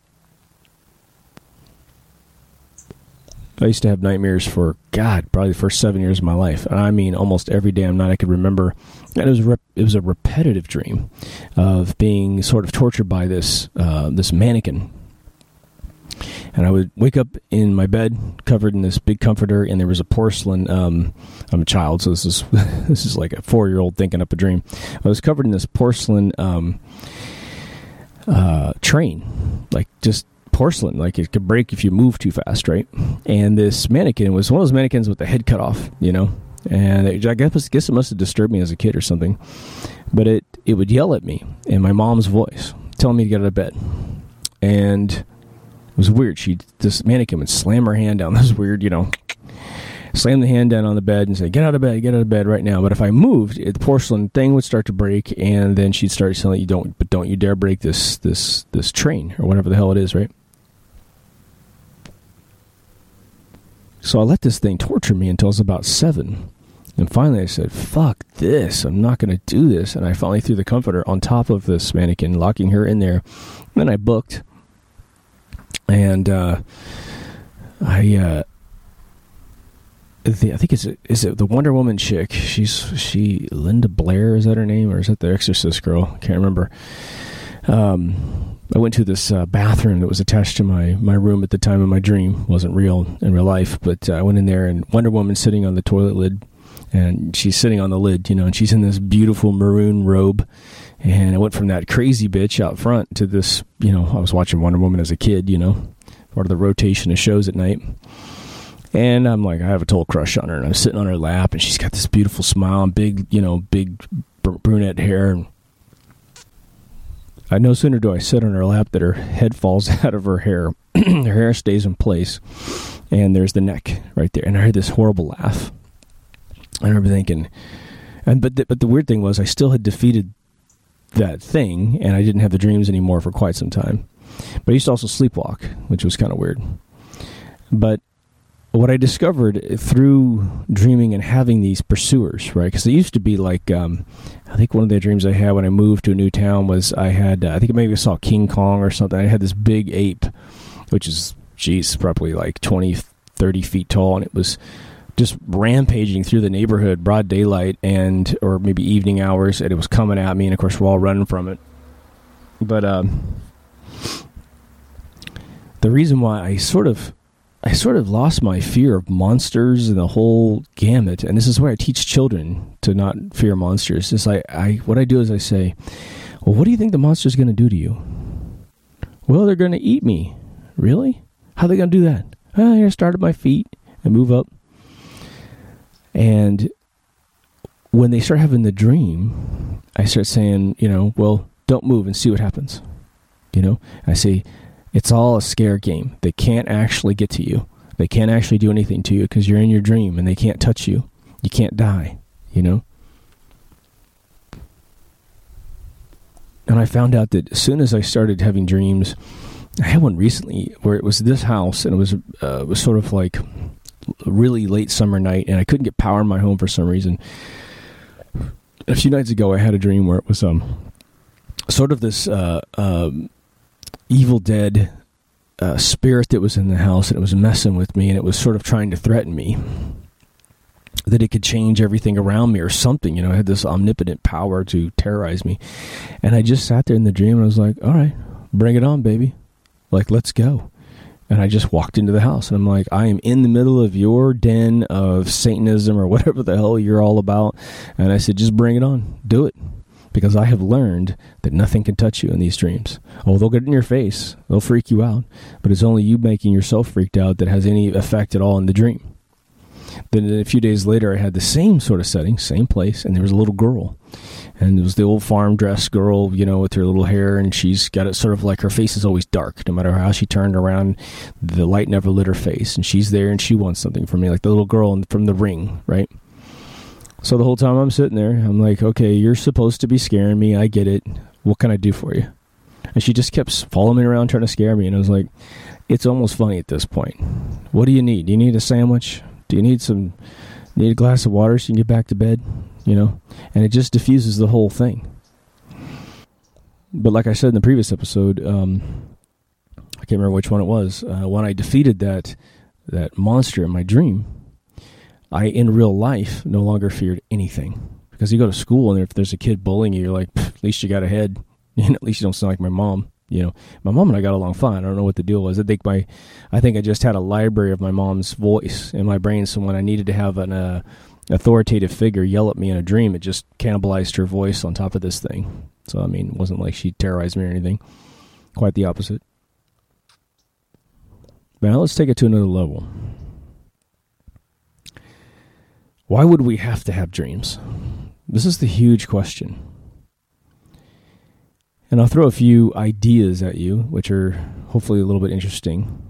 I used to have nightmares for, God, probably the first seven years of my life. And I mean, almost every damn night I could remember. And it was rep- it was a repetitive dream of being sort of tortured by this uh, this mannequin. And I would wake up in my bed covered in this big comforter, and there was a porcelain. Um, I'm a child, so this is this is like a four-year-old thinking up a dream. I was covered in this porcelain um, uh, train, like just porcelain, like it could break if you move too fast, right? And this mannequin was one of those mannequins with the head cut off, you know. And it, I guess, guess it must have disturbed me as a kid or something. But it it would yell at me in my mom's voice, telling me to get out of bed, and it was weird. She, this mannequin would slam her hand down. This was weird, you know. Slam the hand down on the bed and say, get out of bed, get out of bed right now. But if I moved, it, the porcelain thing would start to break, and then she'd start telling you, don't, but don't you dare break this, this, this train, or whatever the hell it is, right? So I let this thing torture me until I was about seven. And finally I said, fuck this, I'm not going to do this. And I finally threw the comforter on top of this mannequin, locking her in there. And then I booked. And uh, I, uh, the, I think it's is it the Wonder Woman chick? She's she Linda Blair, is that her name, or is that the Exorcist girl? I can't remember. Um, I went to this uh, bathroom that was attached to my my room at the time of my dream. It wasn't real in real life, but uh, I went in there, and Wonder Woman's sitting on the toilet lid, and she's sitting on the lid, you know, and she's in this beautiful maroon robe. And I went from that crazy bitch out front to this, you know, I was watching Wonder Woman as a kid, you know, part of the rotation of shows at night. And I'm like, I have a total crush on her. And I'm sitting on her lap, and she's got this beautiful smile and big, you know, big br- brunette hair. And I no sooner do I sit on her lap that her head falls out of her hair. Her hair stays in place. And there's the neck right there. And I heard this horrible laugh. I remember thinking, and but the, but the weird thing was I still had defeated that thing, and I didn't have the dreams anymore for quite some time. But I used to also sleepwalk, which was kind of weird. But what I discovered through dreaming and having these pursuers, right? Because it used to be like, um, I think one of the dreams I had when I moved to a new town was I had, uh, I think maybe I saw King Kong or something. I had this big ape, which is, geez, probably like twenty, thirty feet tall, and it was just rampaging through the neighborhood, broad daylight, and or maybe evening hours, and it was coming at me, and of course we're all running from it. But um, the reason why I sort of, I sort of lost my fear of monsters and the whole gamut, and this is why I teach children to not fear monsters. Is I, I, what I do is I say, well, what do you think the monster's going to do to you? Well, they're going to eat me. Really? How are they going to do that? Oh, I'm going to start at my feet and move up. And when they start having the dream, I start saying, you know, well, don't move and see what happens. You know, I say, it's all a scare game. They can't actually get to you. They can't actually do anything to you because you're in your dream and they can't touch you. You can't die, you know. And I found out that as soon as I started having dreams I had one recently where it was this house, and it was uh, it was sort of like a really late summer night, and I couldn't get power in my home for some reason. A few nights ago, I had a dream where it was um sort of this uh, um, Evil Dead uh, spirit that was in the house, and it was messing with me, and it was sort of trying to threaten me that it could change everything around me or something. You know, it had this omnipotent power to terrorize me, and I just sat there in the dream, and I was like, all right, bring it on, baby. Like, let's go. And I just walked into the house, and I'm like, I am in the middle of your den of Satanism or whatever the hell you're all about. And I said, just bring it on. Do it. Because I have learned that nothing can touch you in these dreams. Oh, they'll get in your face. They'll freak you out. But it's only you making yourself freaked out that has any effect at all in the dream. Then a few days later, I had the same sort of setting, same place, and there was a little girl. And it was the old farm dress girl, you know, with her little hair, and she's got it sort of like her face is always dark. No matter how she turned around, the light never lit her face. And she's there, and she wants something from me, like the little girl from The Ring, right? So the whole time I'm sitting there, I'm like, okay, you're supposed to be scaring me. I get it. What can I do for you? And she just kept following me around trying to scare me. And I was like, it's almost funny at this point. What do you need? Do you need a sandwich? Do you need some, need a glass of water so you can get back to bed? You know, and it just diffuses the whole thing. But like I said in the previous episode, um, I can't remember which one it was. Uh, when I defeated that that monster in my dream, I, in real life, no longer feared anything. Because you go to school, and if there's a kid bullying you, you're like, at least you got ahead. You know, at least you don't sound like my mom. You know, my mom and I got along fine. I don't know what the deal was. I think my, I think I just had a library of my mom's voice in my brain. So when I needed to have an uh, authoritative figure yell at me in a dream, it just cannibalized her voice on top of this thing. So I mean, it wasn't like she terrorized me or anything. Quite the opposite. Now let's take it to another level. Why would we have to have dreams? This is the huge question. And I'll throw a few ideas at you, which are hopefully a little bit interesting.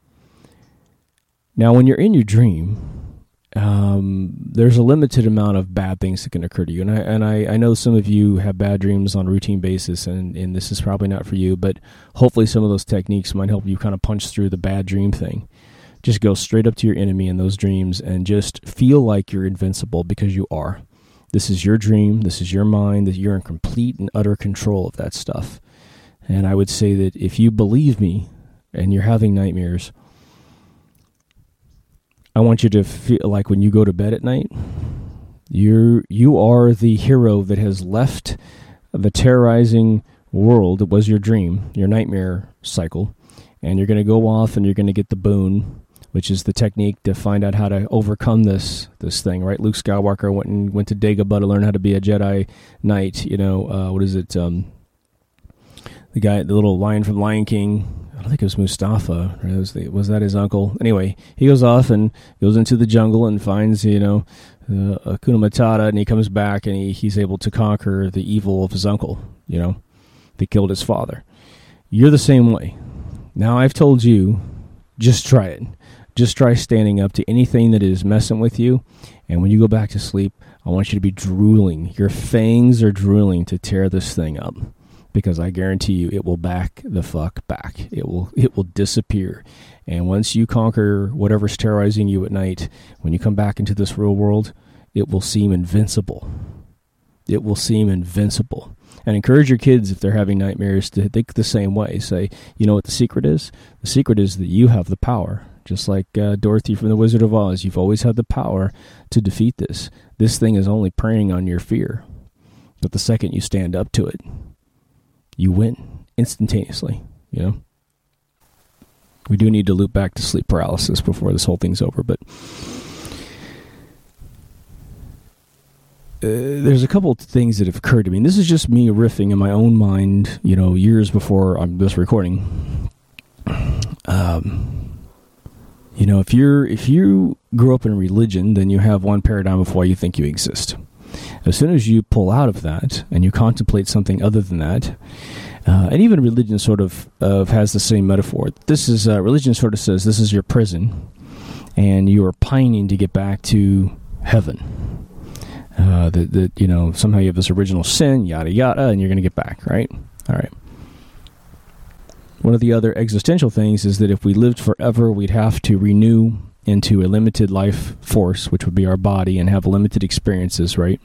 Now, when you're in your dream, um, there's a limited amount of bad things that can occur to you. And I and I, I know some of you have bad dreams on a routine basis, and, and this is probably not for you, but hopefully some of those techniques might help you kind of punch through the bad dream thing. Just go straight up to your enemy in those dreams and just feel like you're invincible, because you are. This is your dream. This is your mind. That you're in complete and utter control of that stuff. And I would say that if you believe me and you're having nightmares, I want you to feel like when you go to bed at night, you're, you are the hero that has left the terrorizing world that was your dream, your nightmare cycle, and you're going to go off and you're going to get the boon, which is the technique to find out how to overcome this this thing, right? Luke Skywalker went and went to Dagobah to learn how to be a Jedi Knight. You know, uh, what is it? Um, the guy, the little lion from Lion King. I don't think it was Mustafa. Right? Was, the, was that his uncle? Anyway, he goes off and goes into the jungle and finds, you know, uh, Hakuna Matata, and he comes back and he, he's able to conquer the evil of his uncle. You know, they killed his father. You're the same way. Now I've told you, just try it. Just try standing up to anything that is messing with you. And when you go back to sleep, I want you to be drooling. Your fangs are drooling to tear this thing up. Because I guarantee you it will back the fuck back. It will it will disappear. And once you conquer whatever's terrorizing you at night, when you come back into this real world, it will seem invincible. It will seem invincible. And encourage your kids, if they're having nightmares, to think the same way. Say, you know what the secret is? The secret is that you have the power. Just like uh, Dorothy from The Wizard of Oz, you've always had the power to defeat this. This thing is only preying on your fear. But the second you stand up to it, you win instantaneously, you know? We do need to loop back to sleep paralysis before this whole thing's over, but uh, there's a couple of things that have occurred to me. And this is just me riffing in my own mind, you know, years before I'm this recording. Um... You know, if you're if you grew up in religion, then you have one paradigm of why you think you exist. As soon as you pull out of that and you contemplate something other than that, uh, and even religion sort of uh, has the same metaphor. This is uh, religion sort of says this is your prison, and you are pining to get back to heaven. Uh, that that you know somehow you have this original sin, yada yada, and you're going to get back, right? All right. One of the other existential things is that if we lived forever, we'd have to renew into a limited life force, which would be our body, and have limited experiences, right?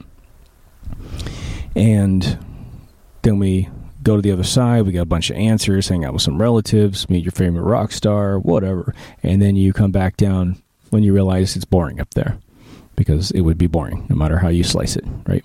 And then we go to the other side, we got a bunch of answers, hang out with some relatives, meet your favorite rock star, whatever, and then you come back down when you realize it's boring up there, because it would be boring no matter how you slice it, right?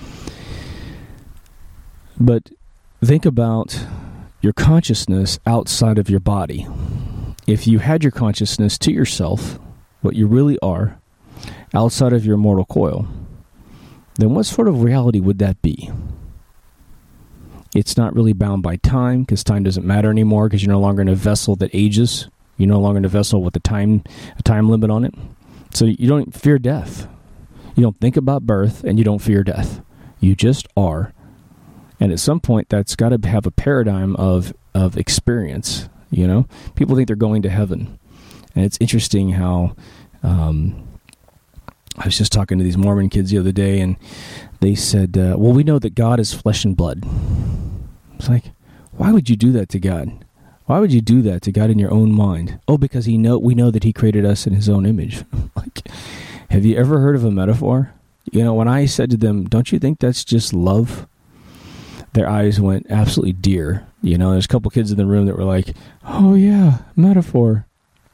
But think about your consciousness outside of your body. If you had your consciousness to yourself, what you really are, outside of your mortal coil, then what sort of reality would that be? It's not really bound by time, because time doesn't matter anymore, because you're no longer in a vessel that ages. You're no longer in a vessel with a time, a time limit on it. So you don't fear death. You don't think about birth, and you don't fear death. You just are. And at some point, that's got to have a paradigm of, of experience, you know? People think they're going to heaven. And it's interesting how... Um, I was just talking to these Mormon kids the other day, and they said, uh, well, we know that God is flesh and blood. It's like, why would you do that to God? Why would you do that to God in your own mind? Oh, because he know we know that he created us in his own image. Like, have you ever heard of a metaphor? You know, when I said to them, don't you think that's just love? Their eyes went absolutely deer. You know, there's a couple kids in the room that were like, oh yeah, metaphor.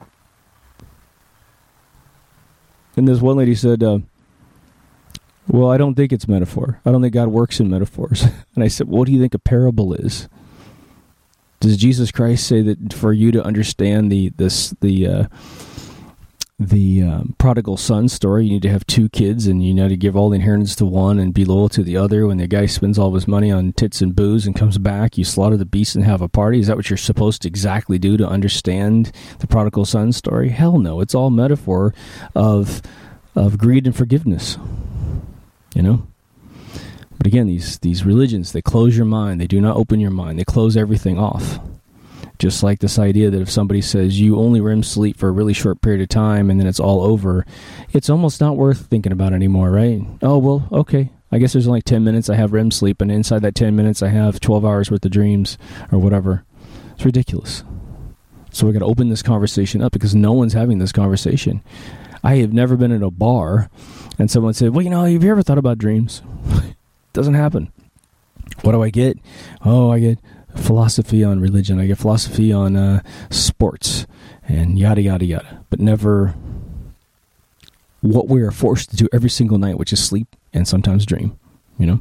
And this one lady said, uh, well, I don't think it's metaphor. I don't think God works in metaphors. And I said, well, what do you think a parable is? Does Jesus Christ say that for you to understand the this the uh, the um, prodigal son story, you need to have two kids, and you know to give all the inheritance to one and be loyal to the other? When the guy spends all of his money on tits and booze and comes back, you slaughter the beast and have a party? Is that what you're supposed to exactly do to understand the prodigal son story? Hell no. It's all metaphor of of greed and forgiveness. You know? But again, these these religions, they close your mind. They do not open your mind. They close everything off. Just like this idea that if somebody says you only R E M sleep for a really short period of time and then it's all over, it's almost not worth thinking about anymore, right? Oh, well, okay. I guess there's only ten minutes I have R E M sleep, and inside that ten minutes I have twelve hours worth of dreams or whatever. It's ridiculous. So we got to open this conversation up, because no one's having this conversation. I have never been in a bar and someone said, well, you know, have you ever thought about dreams? Doesn't happen. What do I get? Oh, I get philosophy on religion. I get philosophy on uh, sports and yada, yada, yada. But never what we are forced to do every single night, which is sleep and sometimes dream, you know?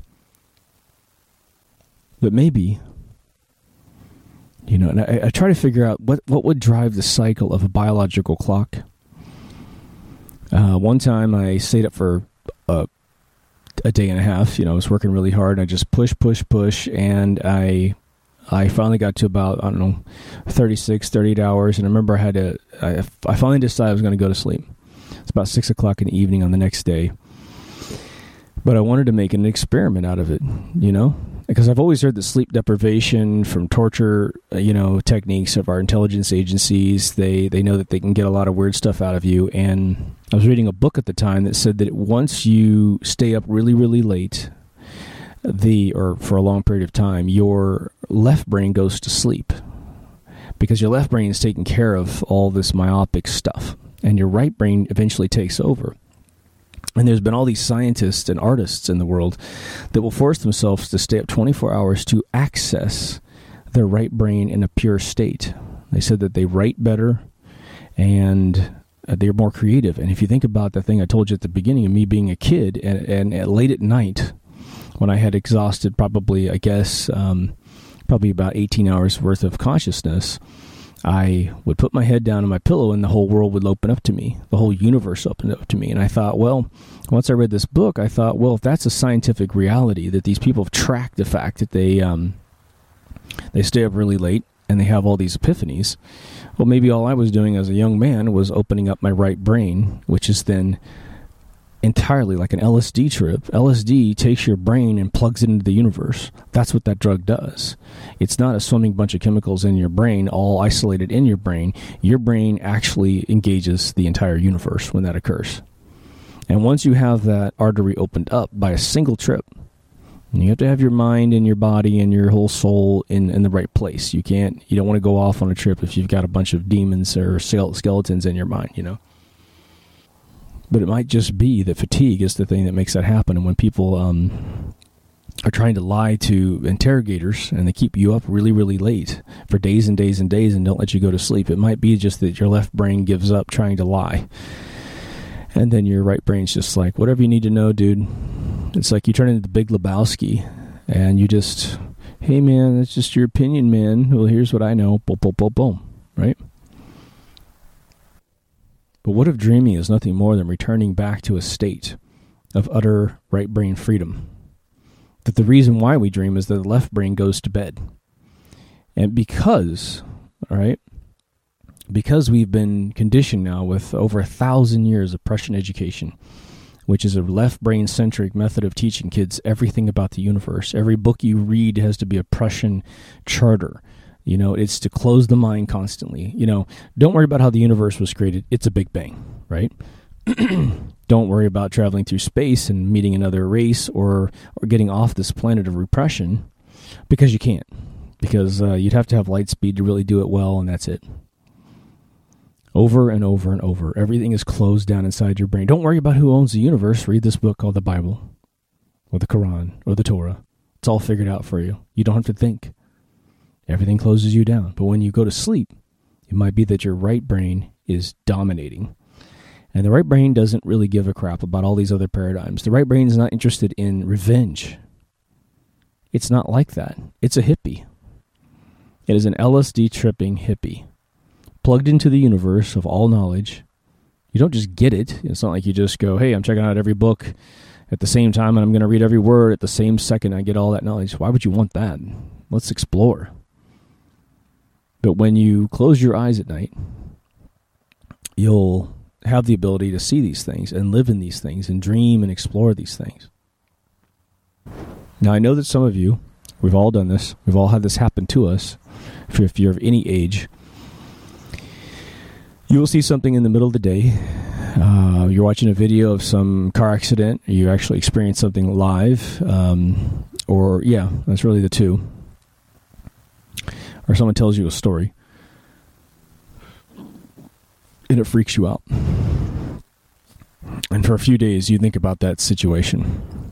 But maybe, you know, and I, I try to figure out what, what would drive the cycle of a biological clock. Uh, one time I stayed up for a, a day and a half. You know, I was working really hard, and I just push, push, push, and I... I finally got to about, I don't know, thirty-six, thirty-eight hours. And I remember I had to, I, I finally decided I was going to go to sleep. It's about six o'clock in the evening on the next day. But I wanted to make an experiment out of it, you know, because I've always heard that sleep deprivation from torture, you know, techniques of our intelligence agencies, they, they know that they can get a lot of weird stuff out of you. And I was reading a book at the time that said that once you stay up really, really late, the or for a long period of time, your left brain goes to sleep, because your left brain is taking care of all this myopic stuff, and your right brain eventually takes over. And there's been all these scientists and artists in the world that will force themselves to stay up twenty-four hours to access their right brain in a pure state. They said that they write better and they're more creative. And if you think about the thing I told you at the beginning of me being a kid, and, and, and late at night, when I had exhausted probably, I guess, um, probably about eighteen hours worth of consciousness, I would put my head down on my pillow and the whole world would open up to me. The whole universe opened up to me. And I thought, well, once I read this book, I thought, well, if that's a scientific reality, that these people have tracked the fact that they, um, they stay up really late and they have all these epiphanies, well, maybe all I was doing as a young man was opening up my right brain, which is then entirely like an L S D trip. L S D takes your brain and plugs it into the universe. That's what that drug does. It's not a swimming bunch of chemicals in your brain, all isolated in your brain. Your brain actually engages the entire universe when that occurs. And once you have that artery opened up by a single trip, And you have to have your mind and your body and your whole soul in, in the right place. You can't, you don't want to go off on a trip if you've got a bunch of demons or skeletons in your mind, you know. But it might just be that fatigue is the thing that makes that happen. And when people um, are trying to lie to interrogators and they keep you up really, really late for days and days and days and don't let you go to sleep, it might be just that your left brain gives up trying to lie. And then your right brain's just like, whatever you need to know, dude. It's like you turn into the Big Lebowski and you just, hey, man, that's just your opinion, man. Well, here's what I know. Boom, boom, boom, boom. Right? But what if dreaming is nothing more than returning back to a state of utter right brain freedom? That the reason why we dream is that the left brain goes to bed. And because, all right, because we've been conditioned now with over a thousand years of Prussian education, which is a left brain centric method of teaching kids everything about the universe. Every book you read has to be a Prussian charter. You know, it's to close the mind constantly. You know, don't worry about how the universe was created. It's a big bang, right? Don't worry about traveling through space and meeting another race or, or getting off this planet of repression, because you can't. Because uh, you'd have to have light speed to really do it well, and that's it. Over and over and over. Everything is closed down inside your brain. Don't worry about who owns the universe. Read this book called the Bible or the Quran or the Torah. It's all figured out for you. You don't have to think. Everything closes you down. But when you go to sleep, it might be that your right brain is dominating. And the right brain doesn't really give a crap about all these other paradigms. The right brain is not interested in revenge. It's not like that. It's a hippie. It is an L S D-tripping hippie. Plugged into the universe of all knowledge. You don't just get it. It's not like you just go, hey, I'm checking out every book at the same time and I'm going to read every word at the same second. I get all that knowledge. Why would you want that? Let's explore. But when you close your eyes at night, you'll have the ability to see these things and live in these things and dream and explore these things. Now, I know that some of you, we've all done this. We've all had this happen to us. If you're of any age, you will see something in the middle of the day. Uh, you're watching a video of some car accident. Or you actually experience something live. Um, or, yeah, that's really the two. Or someone tells you a story. And it freaks you out. And for a few days, you think about that situation.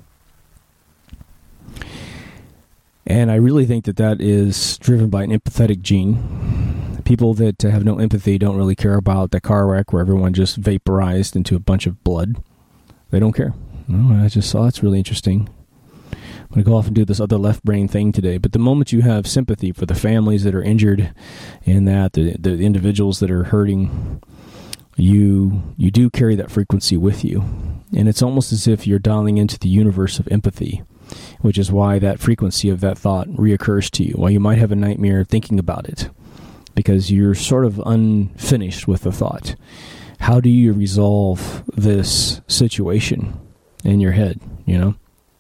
And I really think that that is driven by an empathetic gene. People that have no empathy don't really care about the car wreck where everyone just vaporized into a bunch of blood. They don't care. No, I just saw it's really interesting. I'm going to go off and do this other left brain thing today. But the moment you have sympathy for the families that are injured in that, the, the individuals that are hurting, you you do carry that frequency with you. And it's almost as if you're dialing into the universe of empathy, which is why that frequency of that thought reoccurs to you, why you might have a nightmare thinking about it. Because you're sort of unfinished with the thought. How do you resolve this situation in your head, you know?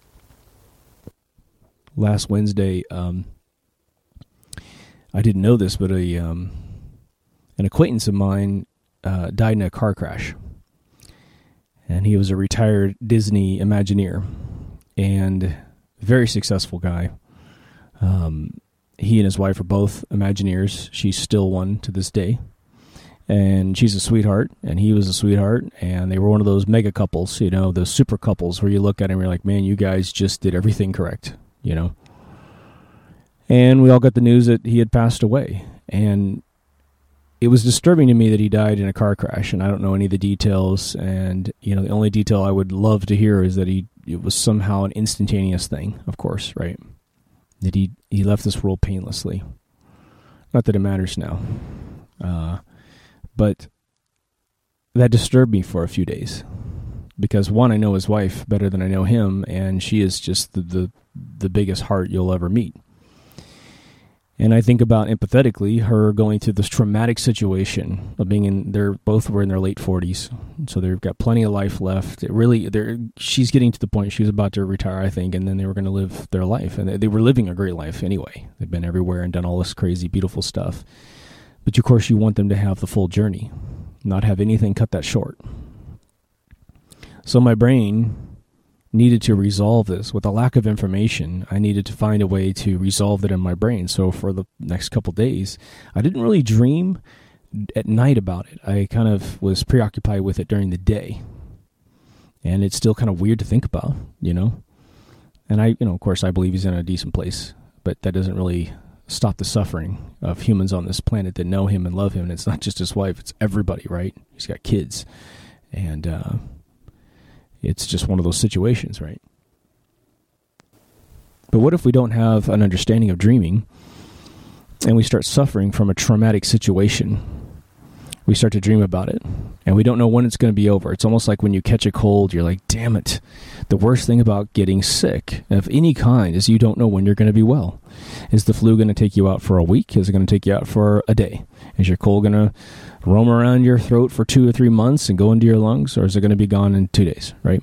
Last Wednesday, um, I didn't know this, but a um, an acquaintance of mine uh, died in a car crash. And he was a retired Disney Imagineer and very successful guy. Um He and his wife are both Imagineers. She's still one to this day. And she's a sweetheart, and he was a sweetheart, and they were one of those mega couples, you know, those super couples where you look at them and you're like, man, you guys just did everything correct, you know. And we all got the news that he had passed away. And it was disturbing to me that he died in a car crash, and I don't know any of the details. And, you know, the only detail I would love to hear is that he it was somehow an instantaneous thing, of course, right? That he, he left this world painlessly. Not that it matters now. Uh, but that disturbed me for a few days. Because, one, I know his wife better than I know him, and she is just the, the, the biggest heart you'll ever meet. And I think about, empathetically, her going through this traumatic situation of being in, they're both were in their late forties, so they've got plenty of life left. It really, they're, she's getting to the point, she was about to retire, I think, and then they were going to live their life. And they, they were living a great life anyway. They've been everywhere and done all this crazy, beautiful stuff. But, of course, you want them to have the full journey, not have anything cut that short. So my brain needed to resolve this. With a lack of information, I needed to find a way to resolve it in my brain. So for the next couple days, I didn't really dream at night about it. I kind of was preoccupied with it during the day. And it's still kind of weird to think about, you know. And I, you know, of course, I believe he's in a decent place, but that doesn't really stop the suffering of humans on this planet that know him and love him. And it's not just his wife, it's everybody, right? He's got kids. And uh, it's just one of those situations, right? But what if we don't have an understanding of dreaming and we start suffering from a traumatic situation? We start to dream about it, and we don't know when it's going to be over. It's almost like when you catch a cold, you're like, damn it. The worst thing about getting sick of any kind is you don't know when you're going to be well. Is the flu going to take you out for a week? Is it going to take you out for a day? Is your cold going to roam around your throat for two or three months and go into your lungs, or is it going to be gone in two days, right?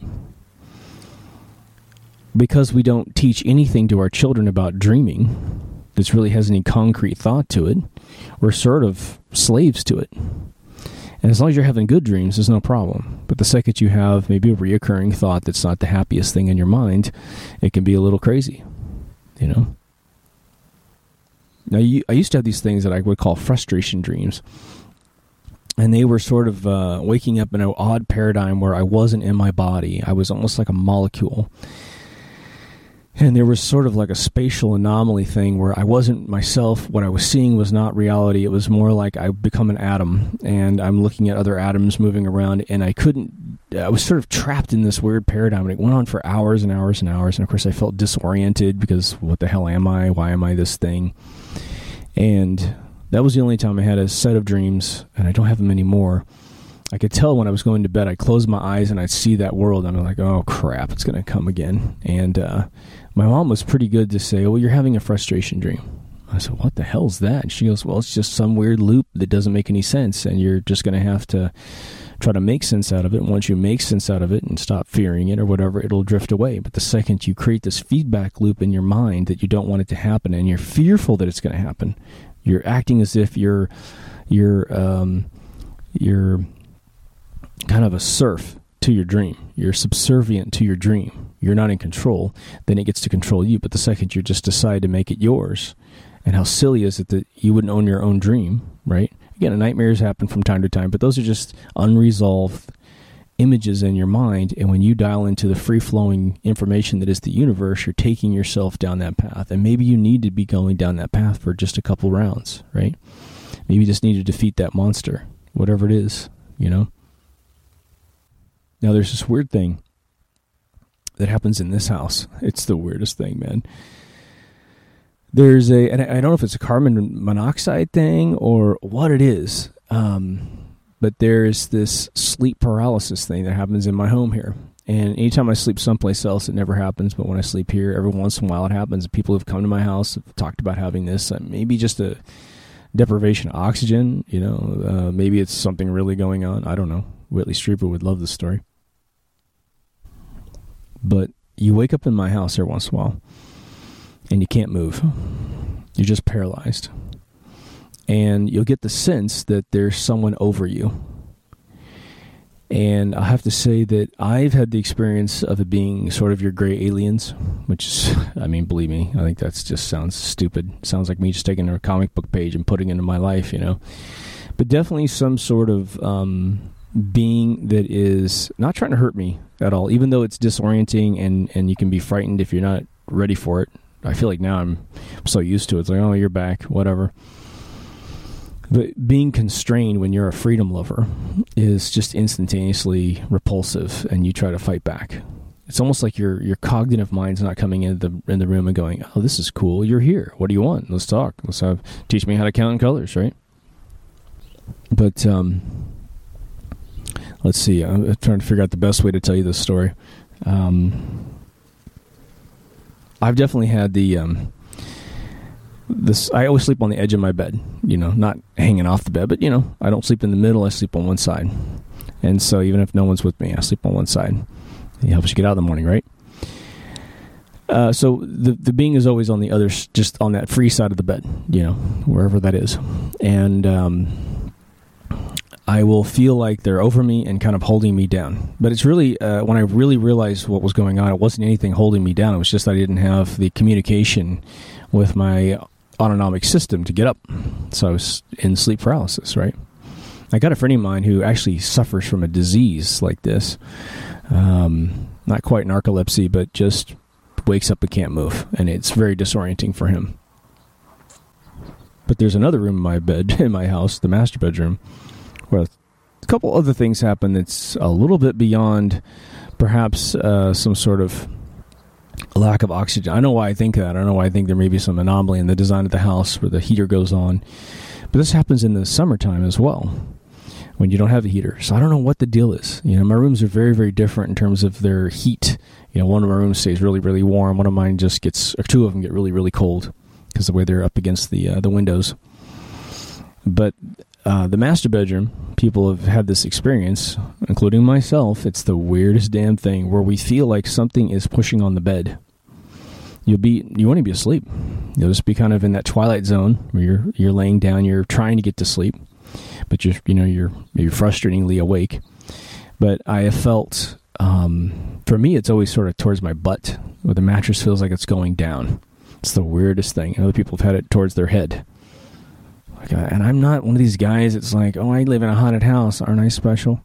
Because we don't teach anything to our children about dreaming that really has any concrete thought to it, we're sort of slaves to it. And as long as you're having good dreams, there's no problem. But the second you have maybe a reoccurring thought that's not the happiest thing in your mind, it can be a little crazy, you know? Now, you, I used to have these things that I would call frustration dreams. And they were sort of uh, waking up in an odd paradigm where I wasn't in my body. I was almost like a molecule. And there was sort of like a spatial anomaly thing where I wasn't myself. What I was seeing was not reality. It was more like I've become an atom, and I'm looking at other atoms moving around, and I couldn't, I was sort of trapped in this weird paradigm, and it went on for hours and hours and hours, and of course I felt disoriented because what the hell am I? Why am I this thing? And that was the only time I had a set of dreams, and I don't have them anymore. I could tell when I was going to bed, I'd close my eyes and I'd see that world, and I'm like, oh crap, it's going to come again. And uh, my mom was pretty good to say, oh, well, you're having a frustration dream. I said, what the hell's that? And she goes, well, it's just some weird loop that doesn't make any sense, and you're just going to have to try to make sense out of it. And once you make sense out of it and stop fearing it or whatever, it'll drift away. But the second you create this feedback loop in your mind that you don't want it to happen, and you're fearful that it's going to happen, you're acting as if you're you're um, you're kind of a serf to your dream. You're subservient to your dream. You're not in control. Then it gets to control you. But the second you just decide to make it yours, and how silly is it that you wouldn't own your own dream, right? Again, nightmares happen from time to time, but those are just unresolved images in your mind. And when you dial into the free-flowing information that is the universe, you're taking yourself down that path. And maybe you need to be going down that path for just a couple rounds, right? Maybe you just need to defeat that monster, whatever it is, you know? Now, there's this weird thing that happens in this house. It's the weirdest thing, man. There's a, and I don't know if it's a carbon monoxide thing or what it is, um, but there's this sleep paralysis thing that happens in my home here. And anytime I sleep someplace else, it never happens. But when I sleep here, every once in a while it happens. People who've come to my house have talked about having this. Uh, maybe just a deprivation of oxygen, you know. Uh, maybe it's something really going on. I don't know. Whitley Strieber would love this story. But you wake up in my house every once in a while, and you can't move. You're just paralyzed. And you'll get the sense that there's someone over you. And I have to say that I've had the experience of it being sort of your gray aliens, which is, I mean, believe me, I think that just sounds stupid. It sounds like me just taking a comic book page and putting it into my life, you know. But definitely some sort of um, being that is not trying to hurt me at all, even though it's disorienting and, and you can be frightened if you're not ready for it. I feel like now I'm, I'm so used to it. It's like, oh, you're back, whatever. But being constrained when you're a freedom lover is just instantaneously repulsive, and you try to fight back. It's almost like your your cognitive mind's not coming into the in the room and going, oh, this is cool, you're here. What do you want? Let's talk. Let's have, teach me how to count in colors, right? But, um... let's see. I'm trying to figure out the best way to tell you this story. Um, I've definitely had the um, this. I always sleep on the edge of my bed. You know, not hanging off the bed, but you know, I don't sleep in the middle. I sleep on one side, and so even if no one's with me, I sleep on one side. It helps you get out in the morning, right? Uh, so the the being is always on the other, just on that free side of the bed. You know, wherever that is, and. Um, I will feel like they're over me and kind of holding me down. But it's really, uh, when I really realized what was going on, it wasn't anything holding me down. It was just I didn't have the communication with my autonomic system to get up. So I was in sleep paralysis, right? I got a friend of mine who actually suffers from a disease like this. Um, not quite narcolepsy, but just wakes up and can't move. And it's very disorienting for him. But there's another room in my bed, in my house, the master bedroom, where a couple other things happen that's a little bit beyond perhaps uh, some sort of lack of oxygen. I know why I think that. I don't know why I think there may be some anomaly in the design of the house where the heater goes on. But this happens in the summertime as well, when you don't have the heater. So I don't know what the deal is. You know, my rooms are very, very different in terms of their heat. You know, one of my rooms stays really, really warm. One of mine just gets, or two of them get really, really cold because of the way they're up against the uh, the windows. But uh, the master bedroom, people have had this experience, including myself. It's the weirdest damn thing where we feel like something is pushing on the bed. You'll be, you won't even be asleep. You'll just be kind of in that twilight zone where you're you're laying down, you're trying to get to sleep, but you're you know you're you're frustratingly awake. But I have felt, um, for me, it's always sort of towards my butt, where the mattress feels like it's going down. It's the weirdest thing. And other people have had it towards their head. Like, and I'm not one of these guys that's like, oh, I live in a haunted house. Aren't I special?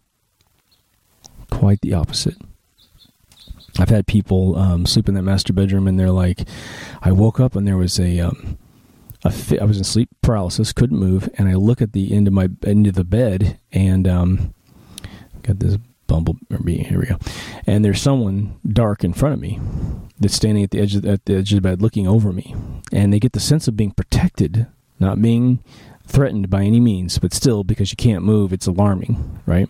Quite the opposite. I've had people um, sleep in that master bedroom, and they're like, I woke up and there was a, um, a fi- I was in sleep paralysis, couldn't move, and I look at the end of my end of the bed, and um, got this bumblebee. Here we go. And there's someone dark in front of me that's standing at the edge of, at the edge of the bed, looking over me, and they get the sense of being protected, not being threatened by any means, but still, because you can't move, it's alarming, right?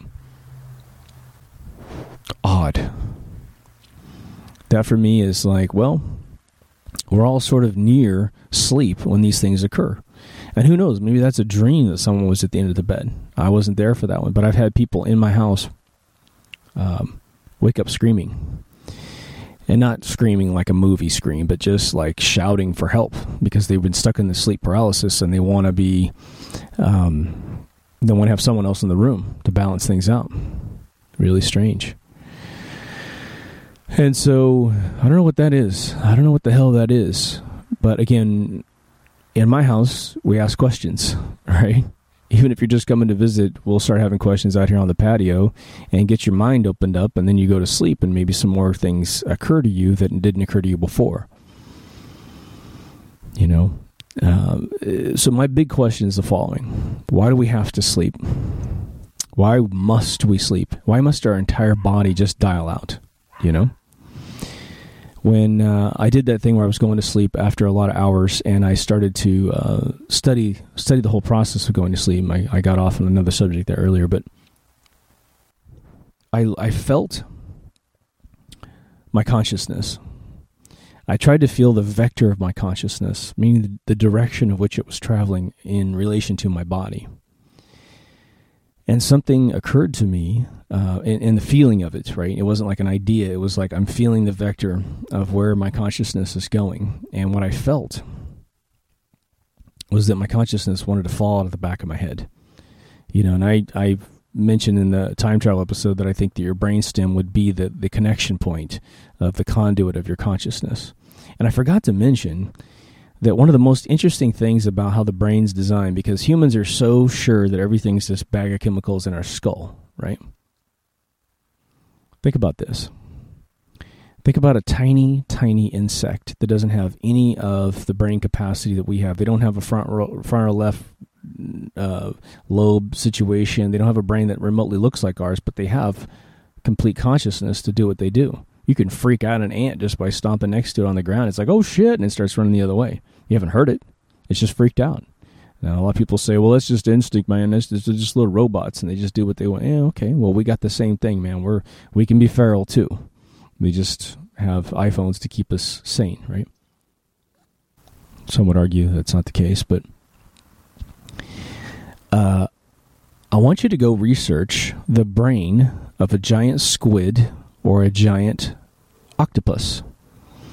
Odd. That for me is like, well, we're all sort of near sleep when these things occur. And who knows, maybe that's a dream that someone was at the end of the bed. I wasn't there for that one, but I've had people in my house um, wake up screaming. And not screaming like a movie scream, but just like shouting for help because they've been stuck in the sleep paralysis and they want to be, um, they want to have someone else in the room to balance things out. Really strange. And so, I don't know what that is. I don't know what the hell that is. But again, in my house, we ask questions, right? Even if you're just coming to visit, we'll start having questions out here on the patio and get your mind opened up, and then you go to sleep and maybe some more things occur to you that didn't occur to you before. You know? Um, so my big question is the following. Why do we have to sleep? Why must we sleep? Why must our entire body just dial out? You know? When uh, I did that thing where I was going to sleep after a lot of hours, and I started to uh, study study the whole process of going to sleep. I, I got off on another subject there earlier, but I, I felt my consciousness. I tried to feel the vector of my consciousness, meaning the, the direction of which it was traveling in relation to my body. And something occurred to me uh, in, in the feeling of it, right? It wasn't like an idea. It was like I'm feeling the vector of where my consciousness is going. And what I felt was that my consciousness wanted to fall out of the back of my head. You know, and I, I mentioned in the time travel episode that I think that your brainstem would be the, the connection point of the conduit of your consciousness. And I forgot to mention that one of the most interesting things about how the brain's designed, because humans are so sure that everything's this bag of chemicals in our skull, right? Think about this. Think about a tiny, tiny insect that doesn't have any of the brain capacity that we have. They don't have a front, ro- front or left uh, lobe situation. They don't have a brain that remotely looks like ours, but they have complete consciousness to do what they do. You can freak out an ant just by stomping next to it on the ground. It's like, oh shit, and it starts running the other way. You haven't heard it. It's just freaked out. Now, a lot of people say, well, that's just instinct, man. That's just, just little robots, and they just do what they want. Yeah, okay. Well, we got the same thing, man. We're we can be feral too. We just have iPhones to keep us sane, right? Some would argue that's not the case, but uh, I want you to go research the brain of a giant squid or a giant octopus.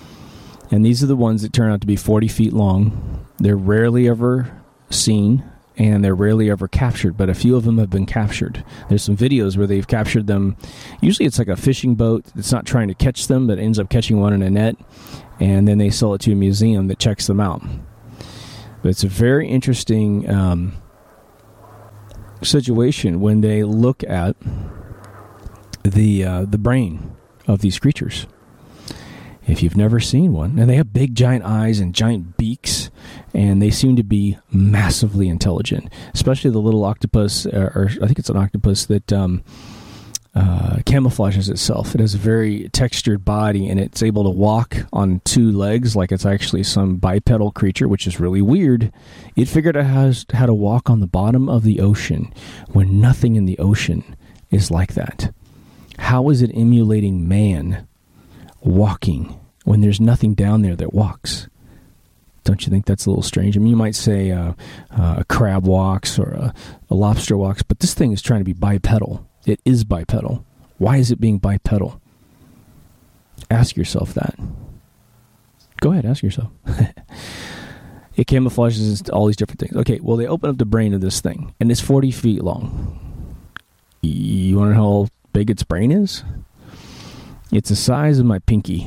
And these are the ones that turn out to be forty feet long. They're rarely ever seen and they're rarely ever captured, but a few of them have been captured. There's some videos where they've captured them. Usually it's like a fishing boat that's not trying to catch them, but ends up catching one in a net, and then they sell it to a museum that checks them out. But it's a very interesting um, situation when they look at the uh, the brain of these creatures. If you've never seen one, and they have big giant eyes and giant beaks, and they seem to be massively intelligent, especially the little octopus, or, or I think it's an octopus that um, uh, camouflages itself. It has a very textured body, and it's able to walk on two legs like it's actually some bipedal creature, which is really weird. It figured out how, how to walk on the bottom of the ocean when nothing in the ocean is like that. How is it emulating man walking when there's nothing down there that walks? Don't you think that's a little strange? I mean, you might say uh, uh, a crab walks or a, a lobster walks, but this thing is trying to be bipedal. It is bipedal. Why is it being bipedal? Ask yourself that. Go ahead, ask yourself. It camouflages all these different things. Okay, well, they open up the brain of this thing, and it's forty feet long. You want to know how big its brain is? It's the size of my pinky.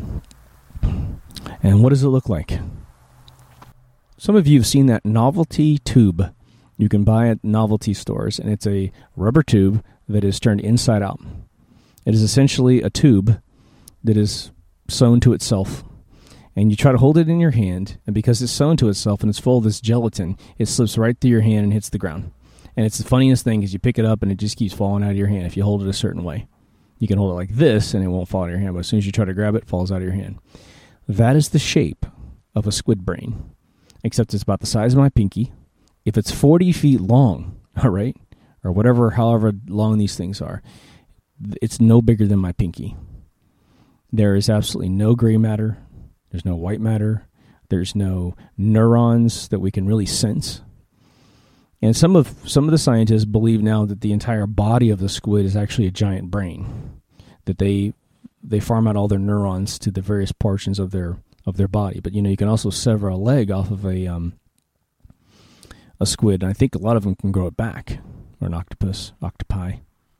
And what does it look like? Some of you have seen that novelty tube you can buy at novelty stores, and it's a rubber tube that is turned inside out. It is essentially a tube that is sewn to itself. And you try to hold it in your hand, and because it's sewn to itself and it's full of this gelatin, it slips right through your hand and hits the ground. And it's the funniest thing is you pick it up and it just keeps falling out of your hand if you hold it a certain way. You can hold it like this and it won't fall out of your hand, but as soon as you try to grab it, it falls out of your hand. That is the shape of a squid brain, except it's about the size of my pinky. If it's forty feet long, all right, or whatever, however long these things are, it's no bigger than my pinky. There is absolutely no gray matter. There's no white matter. There's no neurons that we can really sense. And some of some of the scientists believe now that the entire body of the squid is actually a giant brain, that they they farm out all their neurons to the various portions of their of their body. But you know, you can also sever a leg off of a um, a squid, and I think a lot of them can grow it back, or an octopus, octopi.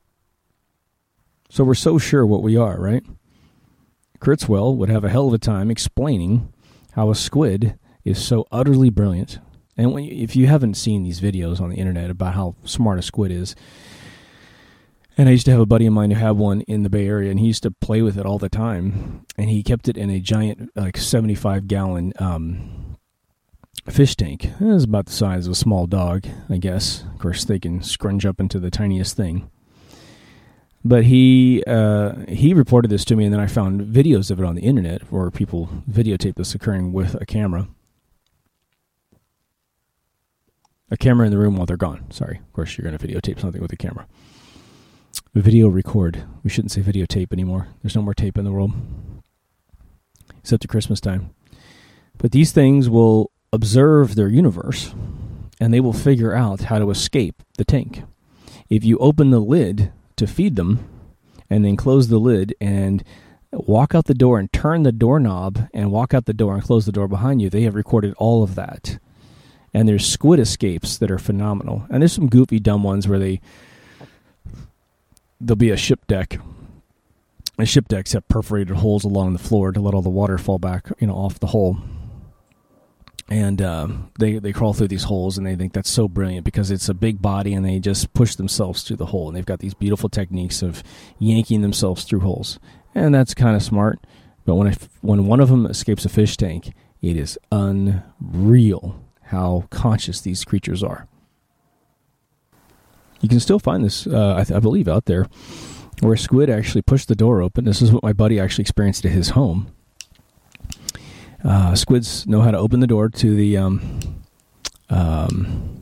So we're so sure what we are, right? Kurzweil would have a hell of a time explaining how a squid is so utterly brilliant. And when you, if you haven't seen these videos on the internet about how smart a squid is, and I used to have a buddy of mine who had one in the Bay Area, and he used to play with it all the time, and he kept it in a giant, like seventy-five gallon um, fish tank. It was about the size of a small dog, I guess. Of course, they can scrunch up into the tiniest thing. But he uh, he reported this to me, and then I found videos of it on the internet where people videotape this occurring with a camera. A camera in the room while they're gone. Sorry. Of course, you're going to videotape something with a camera. Video record. We shouldn't say videotape anymore. There's no more tape in the world. Except at Christmas time. But these things will observe their universe, and they will figure out how to escape the tank. If you open the lid to feed them, and then close the lid, and walk out the door and turn the doorknob, and walk out the door and close the door behind you, they have recorded all of that. And there's squid escapes that are phenomenal. And there's some goofy, dumb ones where they, there'll be a ship deck. And ship decks have perforated holes along the floor to let all the water fall back, you know, off the hull. And uh, they, they crawl through these holes, and they think that's so brilliant because it's a big body, and they just push themselves through the hole. And they've got these beautiful techniques of yanking themselves through holes. And that's kind of smart. But when I, when one of them escapes a fish tank, it is unreal how conscious these creatures are. You can still find this, uh, I, th- I believe, out there, where a squid actually pushed the door open. This is what my buddy actually experienced at his home. Uh, squids know how to open the door to the um, um,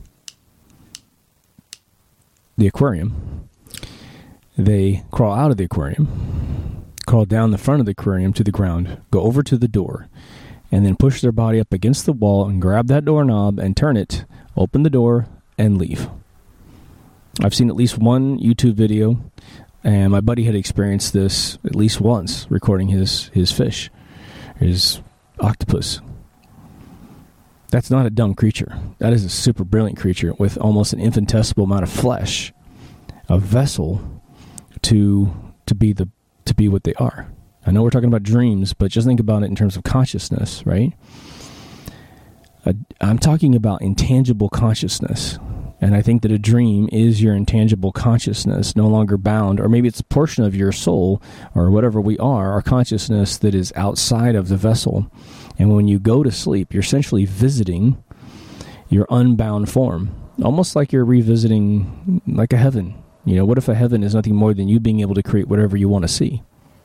the aquarium. They crawl out of the aquarium, crawl down the front of the aquarium to the ground, go over to the door, and then push their body up against the wall and grab that doorknob and turn it, open the door, and leave. I've seen at least one YouTube video, and my buddy had experienced this at least once, recording his, his fish, his octopus. That's not a dumb creature. That is a super brilliant creature with almost an infinitesimal amount of flesh, a vessel to to be the to be what they are. I know we're talking about dreams, but just think about it in terms of consciousness, right? Uh, I'm talking about intangible consciousness. And I think that a dream is your intangible consciousness, no longer bound, or maybe it's a portion of your soul, or whatever we are, our consciousness that is outside of the vessel. And when you go to sleep, you're essentially visiting your unbound form, almost like you're revisiting like a heaven. You know, what if a heaven is nothing more than you being able to create whatever you want to see?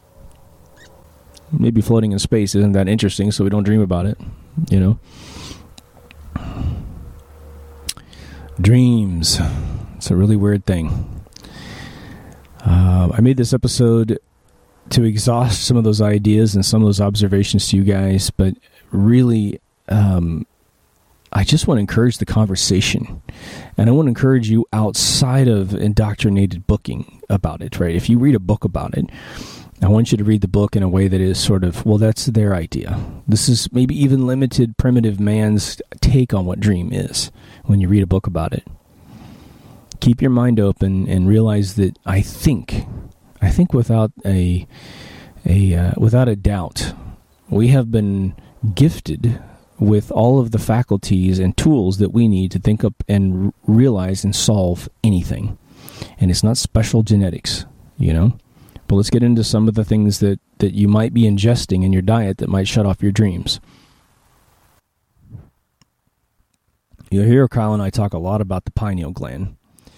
Maybe floating in space isn't that interesting, so we don't dream about it, you know? Dreams. It's a really weird thing. Uh, I made this episode to exhaust some of those ideas and some of those observations to you guys, but really, um, I just want to encourage the conversation, and I want to encourage you outside of indoctrinated booking about it, right? If you read a book about it, I want you to read the book in a way that is sort of, well, that's their idea. This is maybe even limited primitive man's take on what dream is when you read a book about it. Keep your mind open and realize that I think, I think without a, a uh, without a doubt, we have been gifted with all of the faculties and tools that we need to think up and r- realize and solve anything. And it's not special genetics, you know? But let's get into some of the things that, that you might be ingesting in your diet that might shut off your dreams. You'll hear Kyle and I talk a lot about the pineal gland.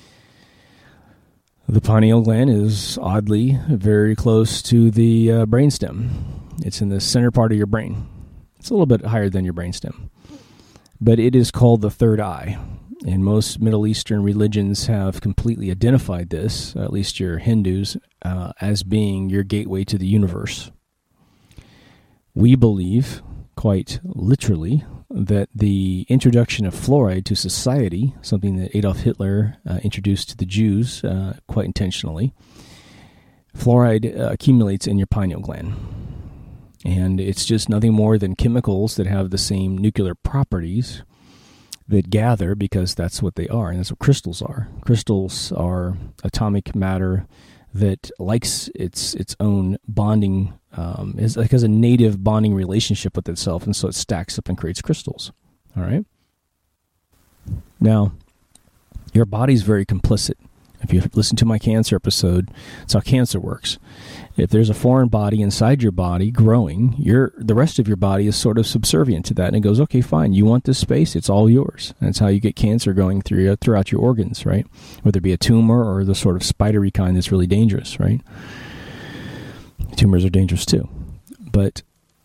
The pineal gland is oddly very close to the uh, brainstem. It's in the center part of your brain. It's a little bit higher than your brainstem. But it is called the third eye. And most Middle Eastern religions have completely identified this, at least your Hindus, uh, as being your gateway to the universe. We believe, quite literally, that the introduction of fluoride to society, something that Adolf Hitler uh, introduced to the Jews uh, quite intentionally, fluoride uh, accumulates in your pineal gland. And it's just nothing more than chemicals that have the same nuclear properties that gather, because that's what they are, and that's what crystals are. Crystals are atomic matter that likes its its own bonding, um, is like has a native bonding relationship with itself, and so it stacks up and creates crystals. All right. Now, your body's very complicit. If you listen to my cancer episode, it's how cancer works. If there's a foreign body inside your body growing, your the rest of your body is sort of subservient to that, and it goes, okay, fine, you want this space, it's all yours. And that's how you get cancer going through throughout your organs, right? Whether it be a tumor or the sort of spidery kind that's really dangerous, right? Tumors are dangerous too. But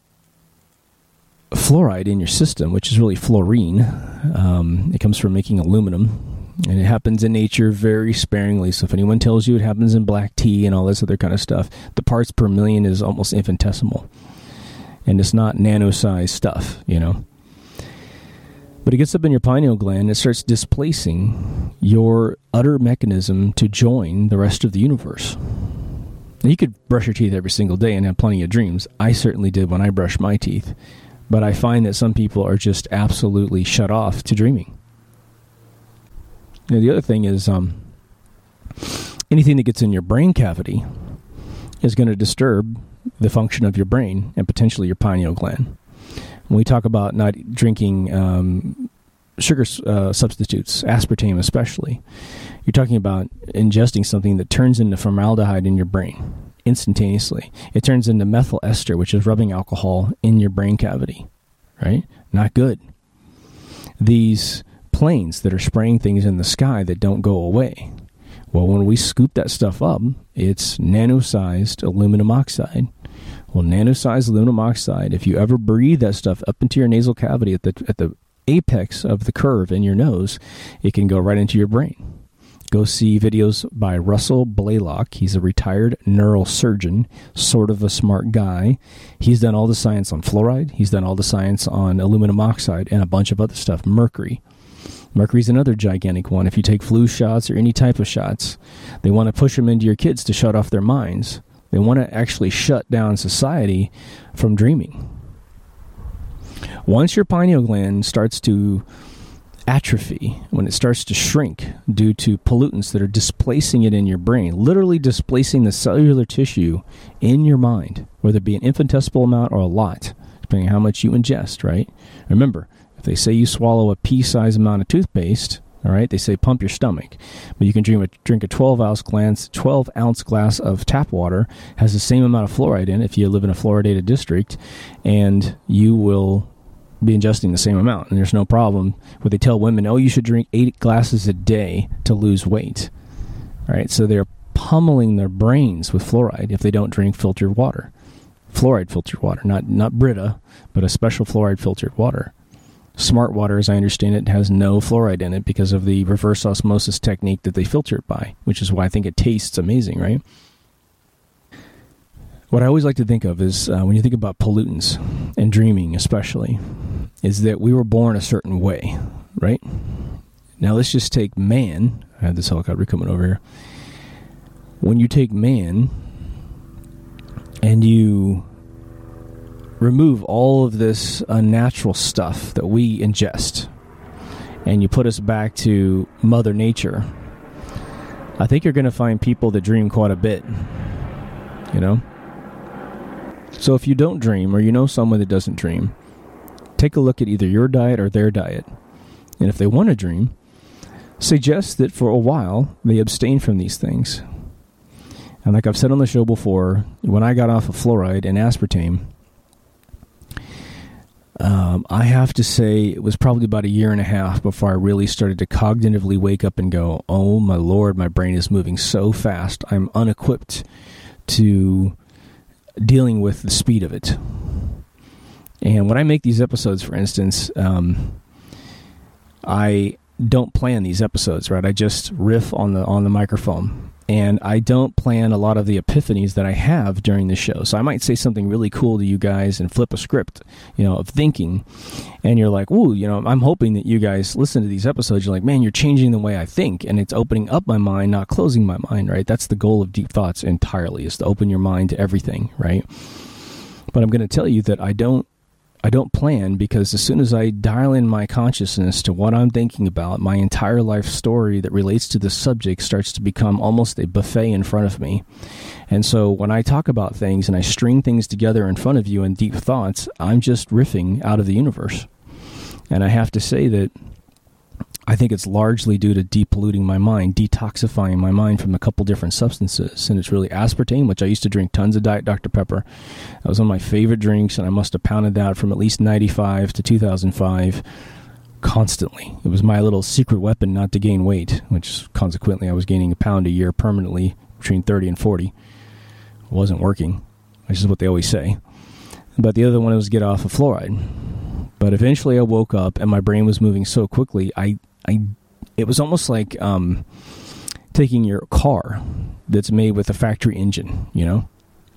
fluoride in your system, which is really fluorine, um, it comes from making aluminum. And it happens in nature very sparingly. So if anyone tells you it happens in black tea and all this other kind of stuff, the parts per million is almost infinitesimal. And it's not nano-sized stuff, you know. But it gets up in your pineal gland and it starts displacing your utter mechanism to join the rest of the universe. Now, you could brush your teeth every single day and have plenty of dreams. I certainly did when I brushed my teeth. But I find that some people are just absolutely shut off to dreaming. Now, the other thing is um, anything that gets in your brain cavity is going to disturb the function of your brain and potentially your pineal gland. When we talk about not drinking um, sugar uh, substitutes, aspartame especially, you're talking about ingesting something that turns into formaldehyde in your brain instantaneously. It turns into methyl ester, which is rubbing alcohol in your brain cavity, right? Not good. These planes that are spraying things in the sky that don't go away. Well, when we scoop that stuff up, it's nano-sized aluminum oxide. Well, nano-sized aluminum oxide, if you ever breathe that stuff up into your nasal cavity at the at the apex of the curve in your nose, it can go right into your brain. Go see videos by Russell Blaylock. He's a retired neurosurgeon, sort of a smart guy. He's done all the science on fluoride. He's done all the science on aluminum oxide and a bunch of other stuff, mercury. Mercury's another gigantic one. If you take flu shots or any type of shots, they want to push them into your kids to shut off their minds. They want to actually shut down society from dreaming. Once your pineal gland starts to atrophy, when it starts to shrink due to pollutants that are displacing it in your brain, literally displacing the cellular tissue in your mind, whether it be an infinitesimal amount or a lot, depending on how much you ingest, right? Remember, if they say you swallow a pea-sized amount of toothpaste, all right, they say pump your stomach, but you can drink a, drink a twelve ounce glass, twelve ounce glass of tap water, has the same amount of fluoride in it if you live in a fluoridated district, and you will be ingesting the same amount, and there's no problem. Where they tell women, oh, you should drink eight glasses a day to lose weight. All right, so they're pummeling their brains with fluoride if they don't drink filtered water, fluoride filtered water, not not Brita, but a special fluoride filtered water. Smart water, as I understand it, has no fluoride in it because of the reverse osmosis technique that they filter it by, which is why I think it tastes amazing, right? What I always like to think of is, uh, when you think about pollutants and dreaming especially, is that we were born a certain way, right? Now let's just take man. I had this helicopter coming over here. When you take man and you remove all of this unnatural stuff that we ingest, and you put us back to Mother Nature, I think you're going to find people that dream quite a bit, you know? So if you don't dream, or you know someone that doesn't dream, take a look at either your diet or their diet. And if they want to dream, suggest that for a while they abstain from these things. And like I've said on the show before, when I got off of fluoride and aspartame, Um, I have to say it was probably about a year and a half before I really started to cognitively wake up and go, oh my Lord, my brain is moving so fast. I'm unequipped to dealing with the speed of it. And when I make these episodes, for instance, um, I don't plan these episodes, right? I just riff on the on the microphone. And I don't plan a lot of the epiphanies that I have during the show. So I might say something really cool to you guys and flip a script, you know, of thinking. And you're like, ooh, you know, I'm hoping that you guys listen to these episodes. You're like, man, you're changing the way I think. And it's opening up my mind, not closing my mind, right? That's the goal of Deep Thoughts entirely, is to open your mind to everything, right? But I'm going to tell you that I don't I don't plan, because as soon as I dial in my consciousness to what I'm thinking about, my entire life story that relates to the subject starts to become almost a buffet in front of me. And so when I talk about things and I string things together in front of you in Deep Thoughts, I'm just riffing out of the universe. And I have to say that I think it's largely due to depolluting my mind, detoxifying my mind from a couple different substances. And it's really aspartame, which I used to drink tons of Diet Doctor Pepper. That was one of my favorite drinks, and I must have pounded that from at least ninety-five to two thousand five constantly. It was my little secret weapon not to gain weight, which consequently I was gaining a pound a year permanently between thirty and forty. It wasn't working, which is what they always say. But the other one was get off of fluoride. But eventually I woke up and my brain was moving so quickly, I I, it was almost like um, taking your car that's made with a factory engine, you know,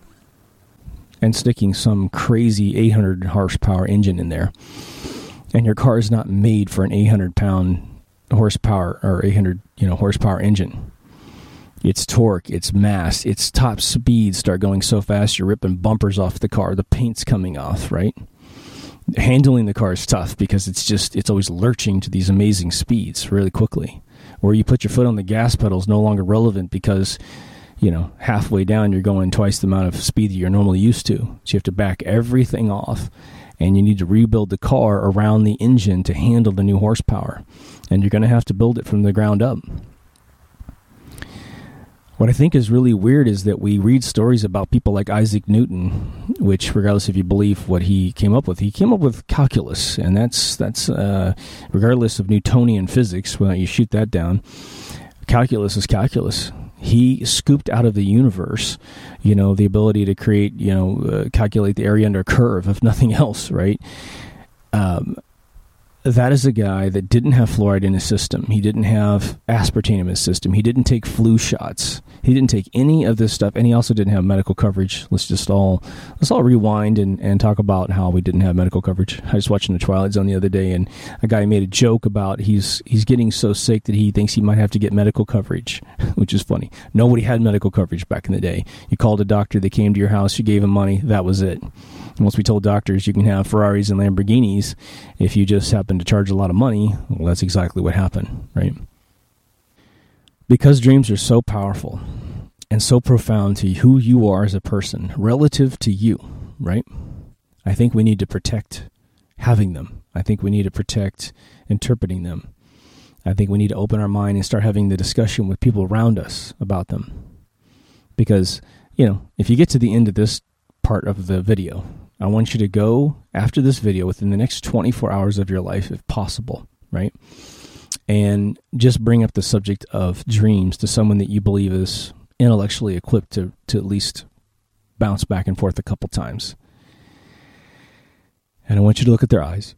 and sticking some crazy eight hundred horsepower engine in there. And your car is not made for an eight hundred pound horsepower or eight hundred, you know, horsepower engine. Its torque, its mass, its top speeds start going so fast you're ripping bumpers off the car. The paint's coming off, right? Handling the car is tough because it's just, it's always lurching to these amazing speeds really quickly. Or you put your foot on the gas pedal is no longer relevant because, you know, halfway down you're going twice the amount of speed that you're normally used to. So you have to back everything off, and you need to rebuild the car around the engine to handle the new horsepower. And you're going to have to build it from the ground up. What I think is really weird is that we read stories about people like Isaac Newton, which, regardless if you believe what he came up with, he came up with calculus, and that's that's uh, regardless of Newtonian physics. When you shoot that down, calculus is calculus. He scooped out of the universe, you know, the ability to create, you know, uh, calculate the area under a curve, if nothing else, right? Um, that is a guy that didn't have fluoride in his system. He didn't have aspartame in his system. He didn't take flu shots. He didn't take any of this stuff, and he also didn't have medical coverage. Let's just all let's all rewind and, and talk about how we didn't have medical coverage. I was watching The Twilight Zone the other day, and a guy made a joke about he's he's getting so sick that he thinks he might have to get medical coverage, which is funny. Nobody had medical coverage back in the day. You called a doctor, they came to your house, you gave them money, that was it. And once we told doctors you can have Ferraris and Lamborghinis if you just happen to charge a lot of money, well, that's exactly what happened, right? Because dreams are so powerful and so profound to who you are as a person relative to you, right? I think we need to protect having them. I think we need to protect interpreting them. I think we need to open our mind and start having the discussion with people around us about them. Because, you know, if you get to the end of this part of the video, I want you to go after this video within the next twenty-four hours of your life, if possible, right? And just bring up the subject of dreams to someone that you believe is intellectually equipped to, to at least bounce back and forth a couple times. And I want you to look at their eyes.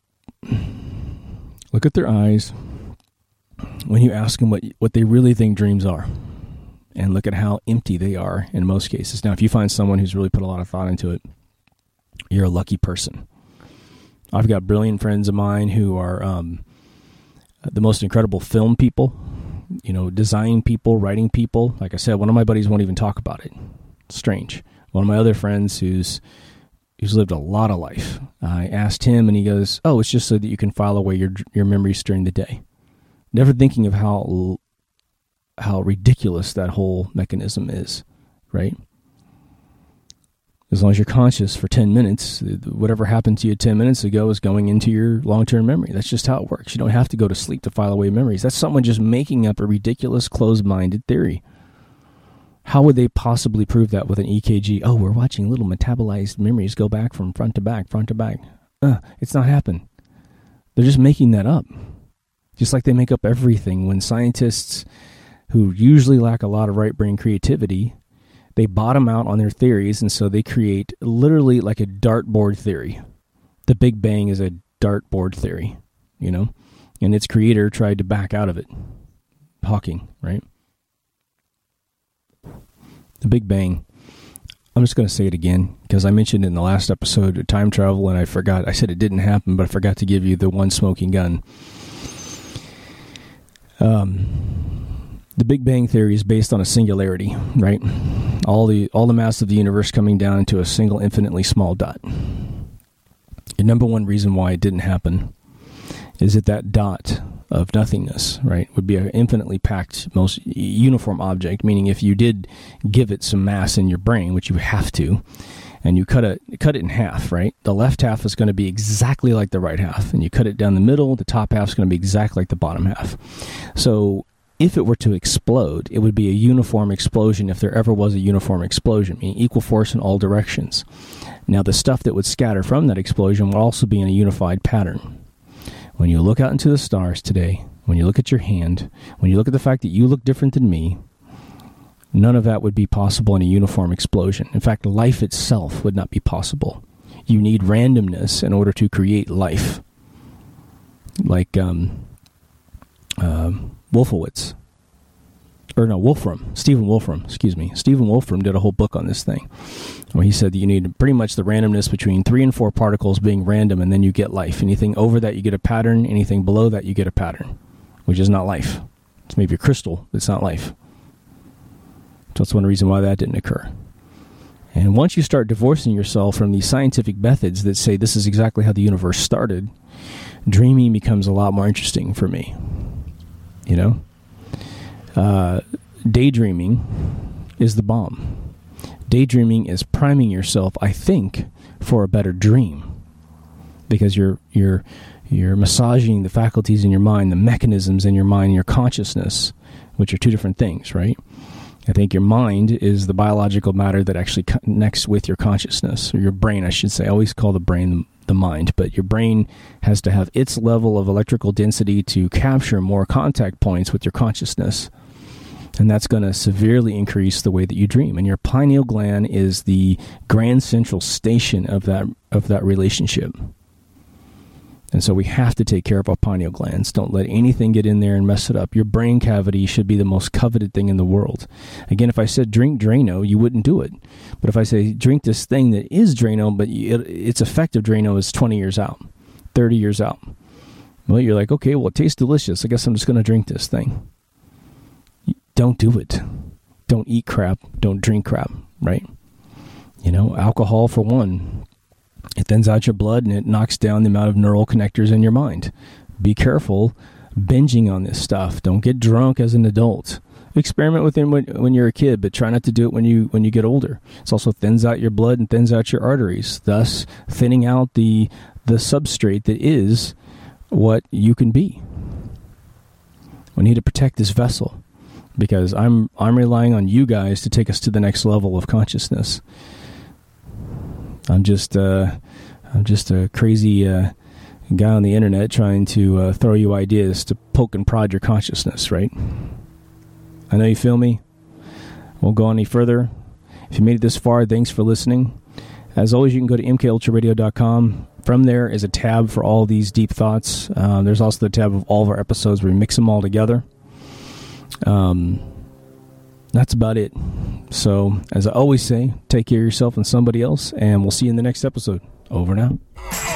Look at their eyes when you ask them what, what they really think dreams are. And look at how empty they are in most cases. Now, if you find someone who's really put a lot of thought into it, you're a lucky person. I've got brilliant friends of mine who are um, the most incredible film people, you know, design people, writing people. Like I said, one of my buddies won't even talk about it. It's strange. One of my other friends who's who's lived a lot of life, I asked him, and he goes, "Oh, it's just so that you can file away your your memories during the day." Never thinking of how how ridiculous that whole mechanism is, right? As long as you're conscious for ten minutes, whatever happened to you ten minutes ago is going into your long-term memory. That's just how it works. You don't have to go to sleep to file away memories. That's someone just making up a ridiculous, closed-minded theory. How would they possibly prove that with an E K G? Oh, we're watching little metabolized memories go back from front to back, front to back. Uh, it's not happened. They're just making that up. Just like they make up everything when scientists who usually lack a lot of right brain creativity, they bottom out on their theories, and so they create literally like a dartboard theory. The Big Bang is a dartboard theory, you know, and its creator tried to back out of it. Hawking, right? The Big Bang. I'm just going to say it again because I mentioned in the last episode of time travel, and I forgot. I said it didn't happen, but I forgot to give you the one smoking gun. Um, the Big Bang theory is based on a singularity, right? All the all the mass of the universe coming down into a single infinitely small dot. The number one reason why it didn't happen is that that dot of nothingness, right, would be an infinitely packed, most uniform object, meaning if you did give it some mass in your brain, which you have to, and you cut it, cut it in half, right, the left half is going to be exactly like the right half, and you cut it down the middle, the top half is going to be exactly like the bottom half. So if it were to explode, it would be a uniform explosion if there ever was a uniform explosion, meaning equal force in all directions. Now, the stuff that would scatter from that explosion would also be in a unified pattern. When you look out into the stars today, when you look at your hand, when you look at the fact that you look different than me, none of that would be possible in a uniform explosion. In fact, life itself would not be possible. You need randomness in order to create life. Like um, uh, Wolfowitz. Or no, Wolfram. Stephen Wolfram, excuse me. Stephen Wolfram did a whole book on this thing, where he said that you need pretty much the randomness between three and four particles being random, and then you get life. Anything over that, you get a pattern. Anything below that, you get a pattern, which is not life. It's maybe a crystal, but it's not life. So that's one reason why that didn't occur. And once you start divorcing yourself from these scientific methods that say this is exactly how the universe started, dreaming becomes a lot more interesting for me. You know? Uh, daydreaming is the bomb. Daydreaming is priming yourself, I think, for a better dream, because you're you're you're massaging the faculties in your mind, the mechanisms in your mind, your consciousness, which are two different things, right? I think your mind is the biological matter that actually connects with your consciousness, or your brain, I should say. I always call the brain the, the mind, but your brain has to have its level of electrical density to capture more contact points with your consciousness. And that's going to severely increase the way that you dream. And your pineal gland is the grand central station of that of that relationship. And so we have to take care of our pineal glands. Don't let anything get in there and mess it up. Your brain cavity should be the most coveted thing in the world. Again, if I said drink Drano, you wouldn't do it. But if I say drink this thing that is Drano, but it, its effective Drano is twenty years out, thirty years out. Well, you're like, okay, well, it tastes delicious. I guess I'm just going to drink this thing. Don't do it. Don't eat crap. Don't drink crap, right? You know, alcohol for one. It thins out your blood and it knocks down the amount of neural connectors in your mind. Be careful binging on this stuff. Don't get drunk as an adult. Experiment with it when, when you're a kid, but try not to do it when you when you get older. It also thins out your blood and thins out your arteries, thus thinning out the the substrate that is what you can be. We need to protect this vessel because I'm I'm relying on you guys to take us to the next level of consciousness. I'm just uh, I'm just a crazy uh, guy on the internet trying to uh, throw you ideas to poke and prod your consciousness, right? I know you feel me. Won't go any further. If you made it this far, thanks for listening. As always, you can go to m k ultra radio dot com. From there is a tab for all these deep thoughts. Uh, there's also the tab of all of our episodes where we mix them all together. Um, that's about it. So, as I always say, take care of yourself and somebody else, and we'll see you in the next episode. Over now.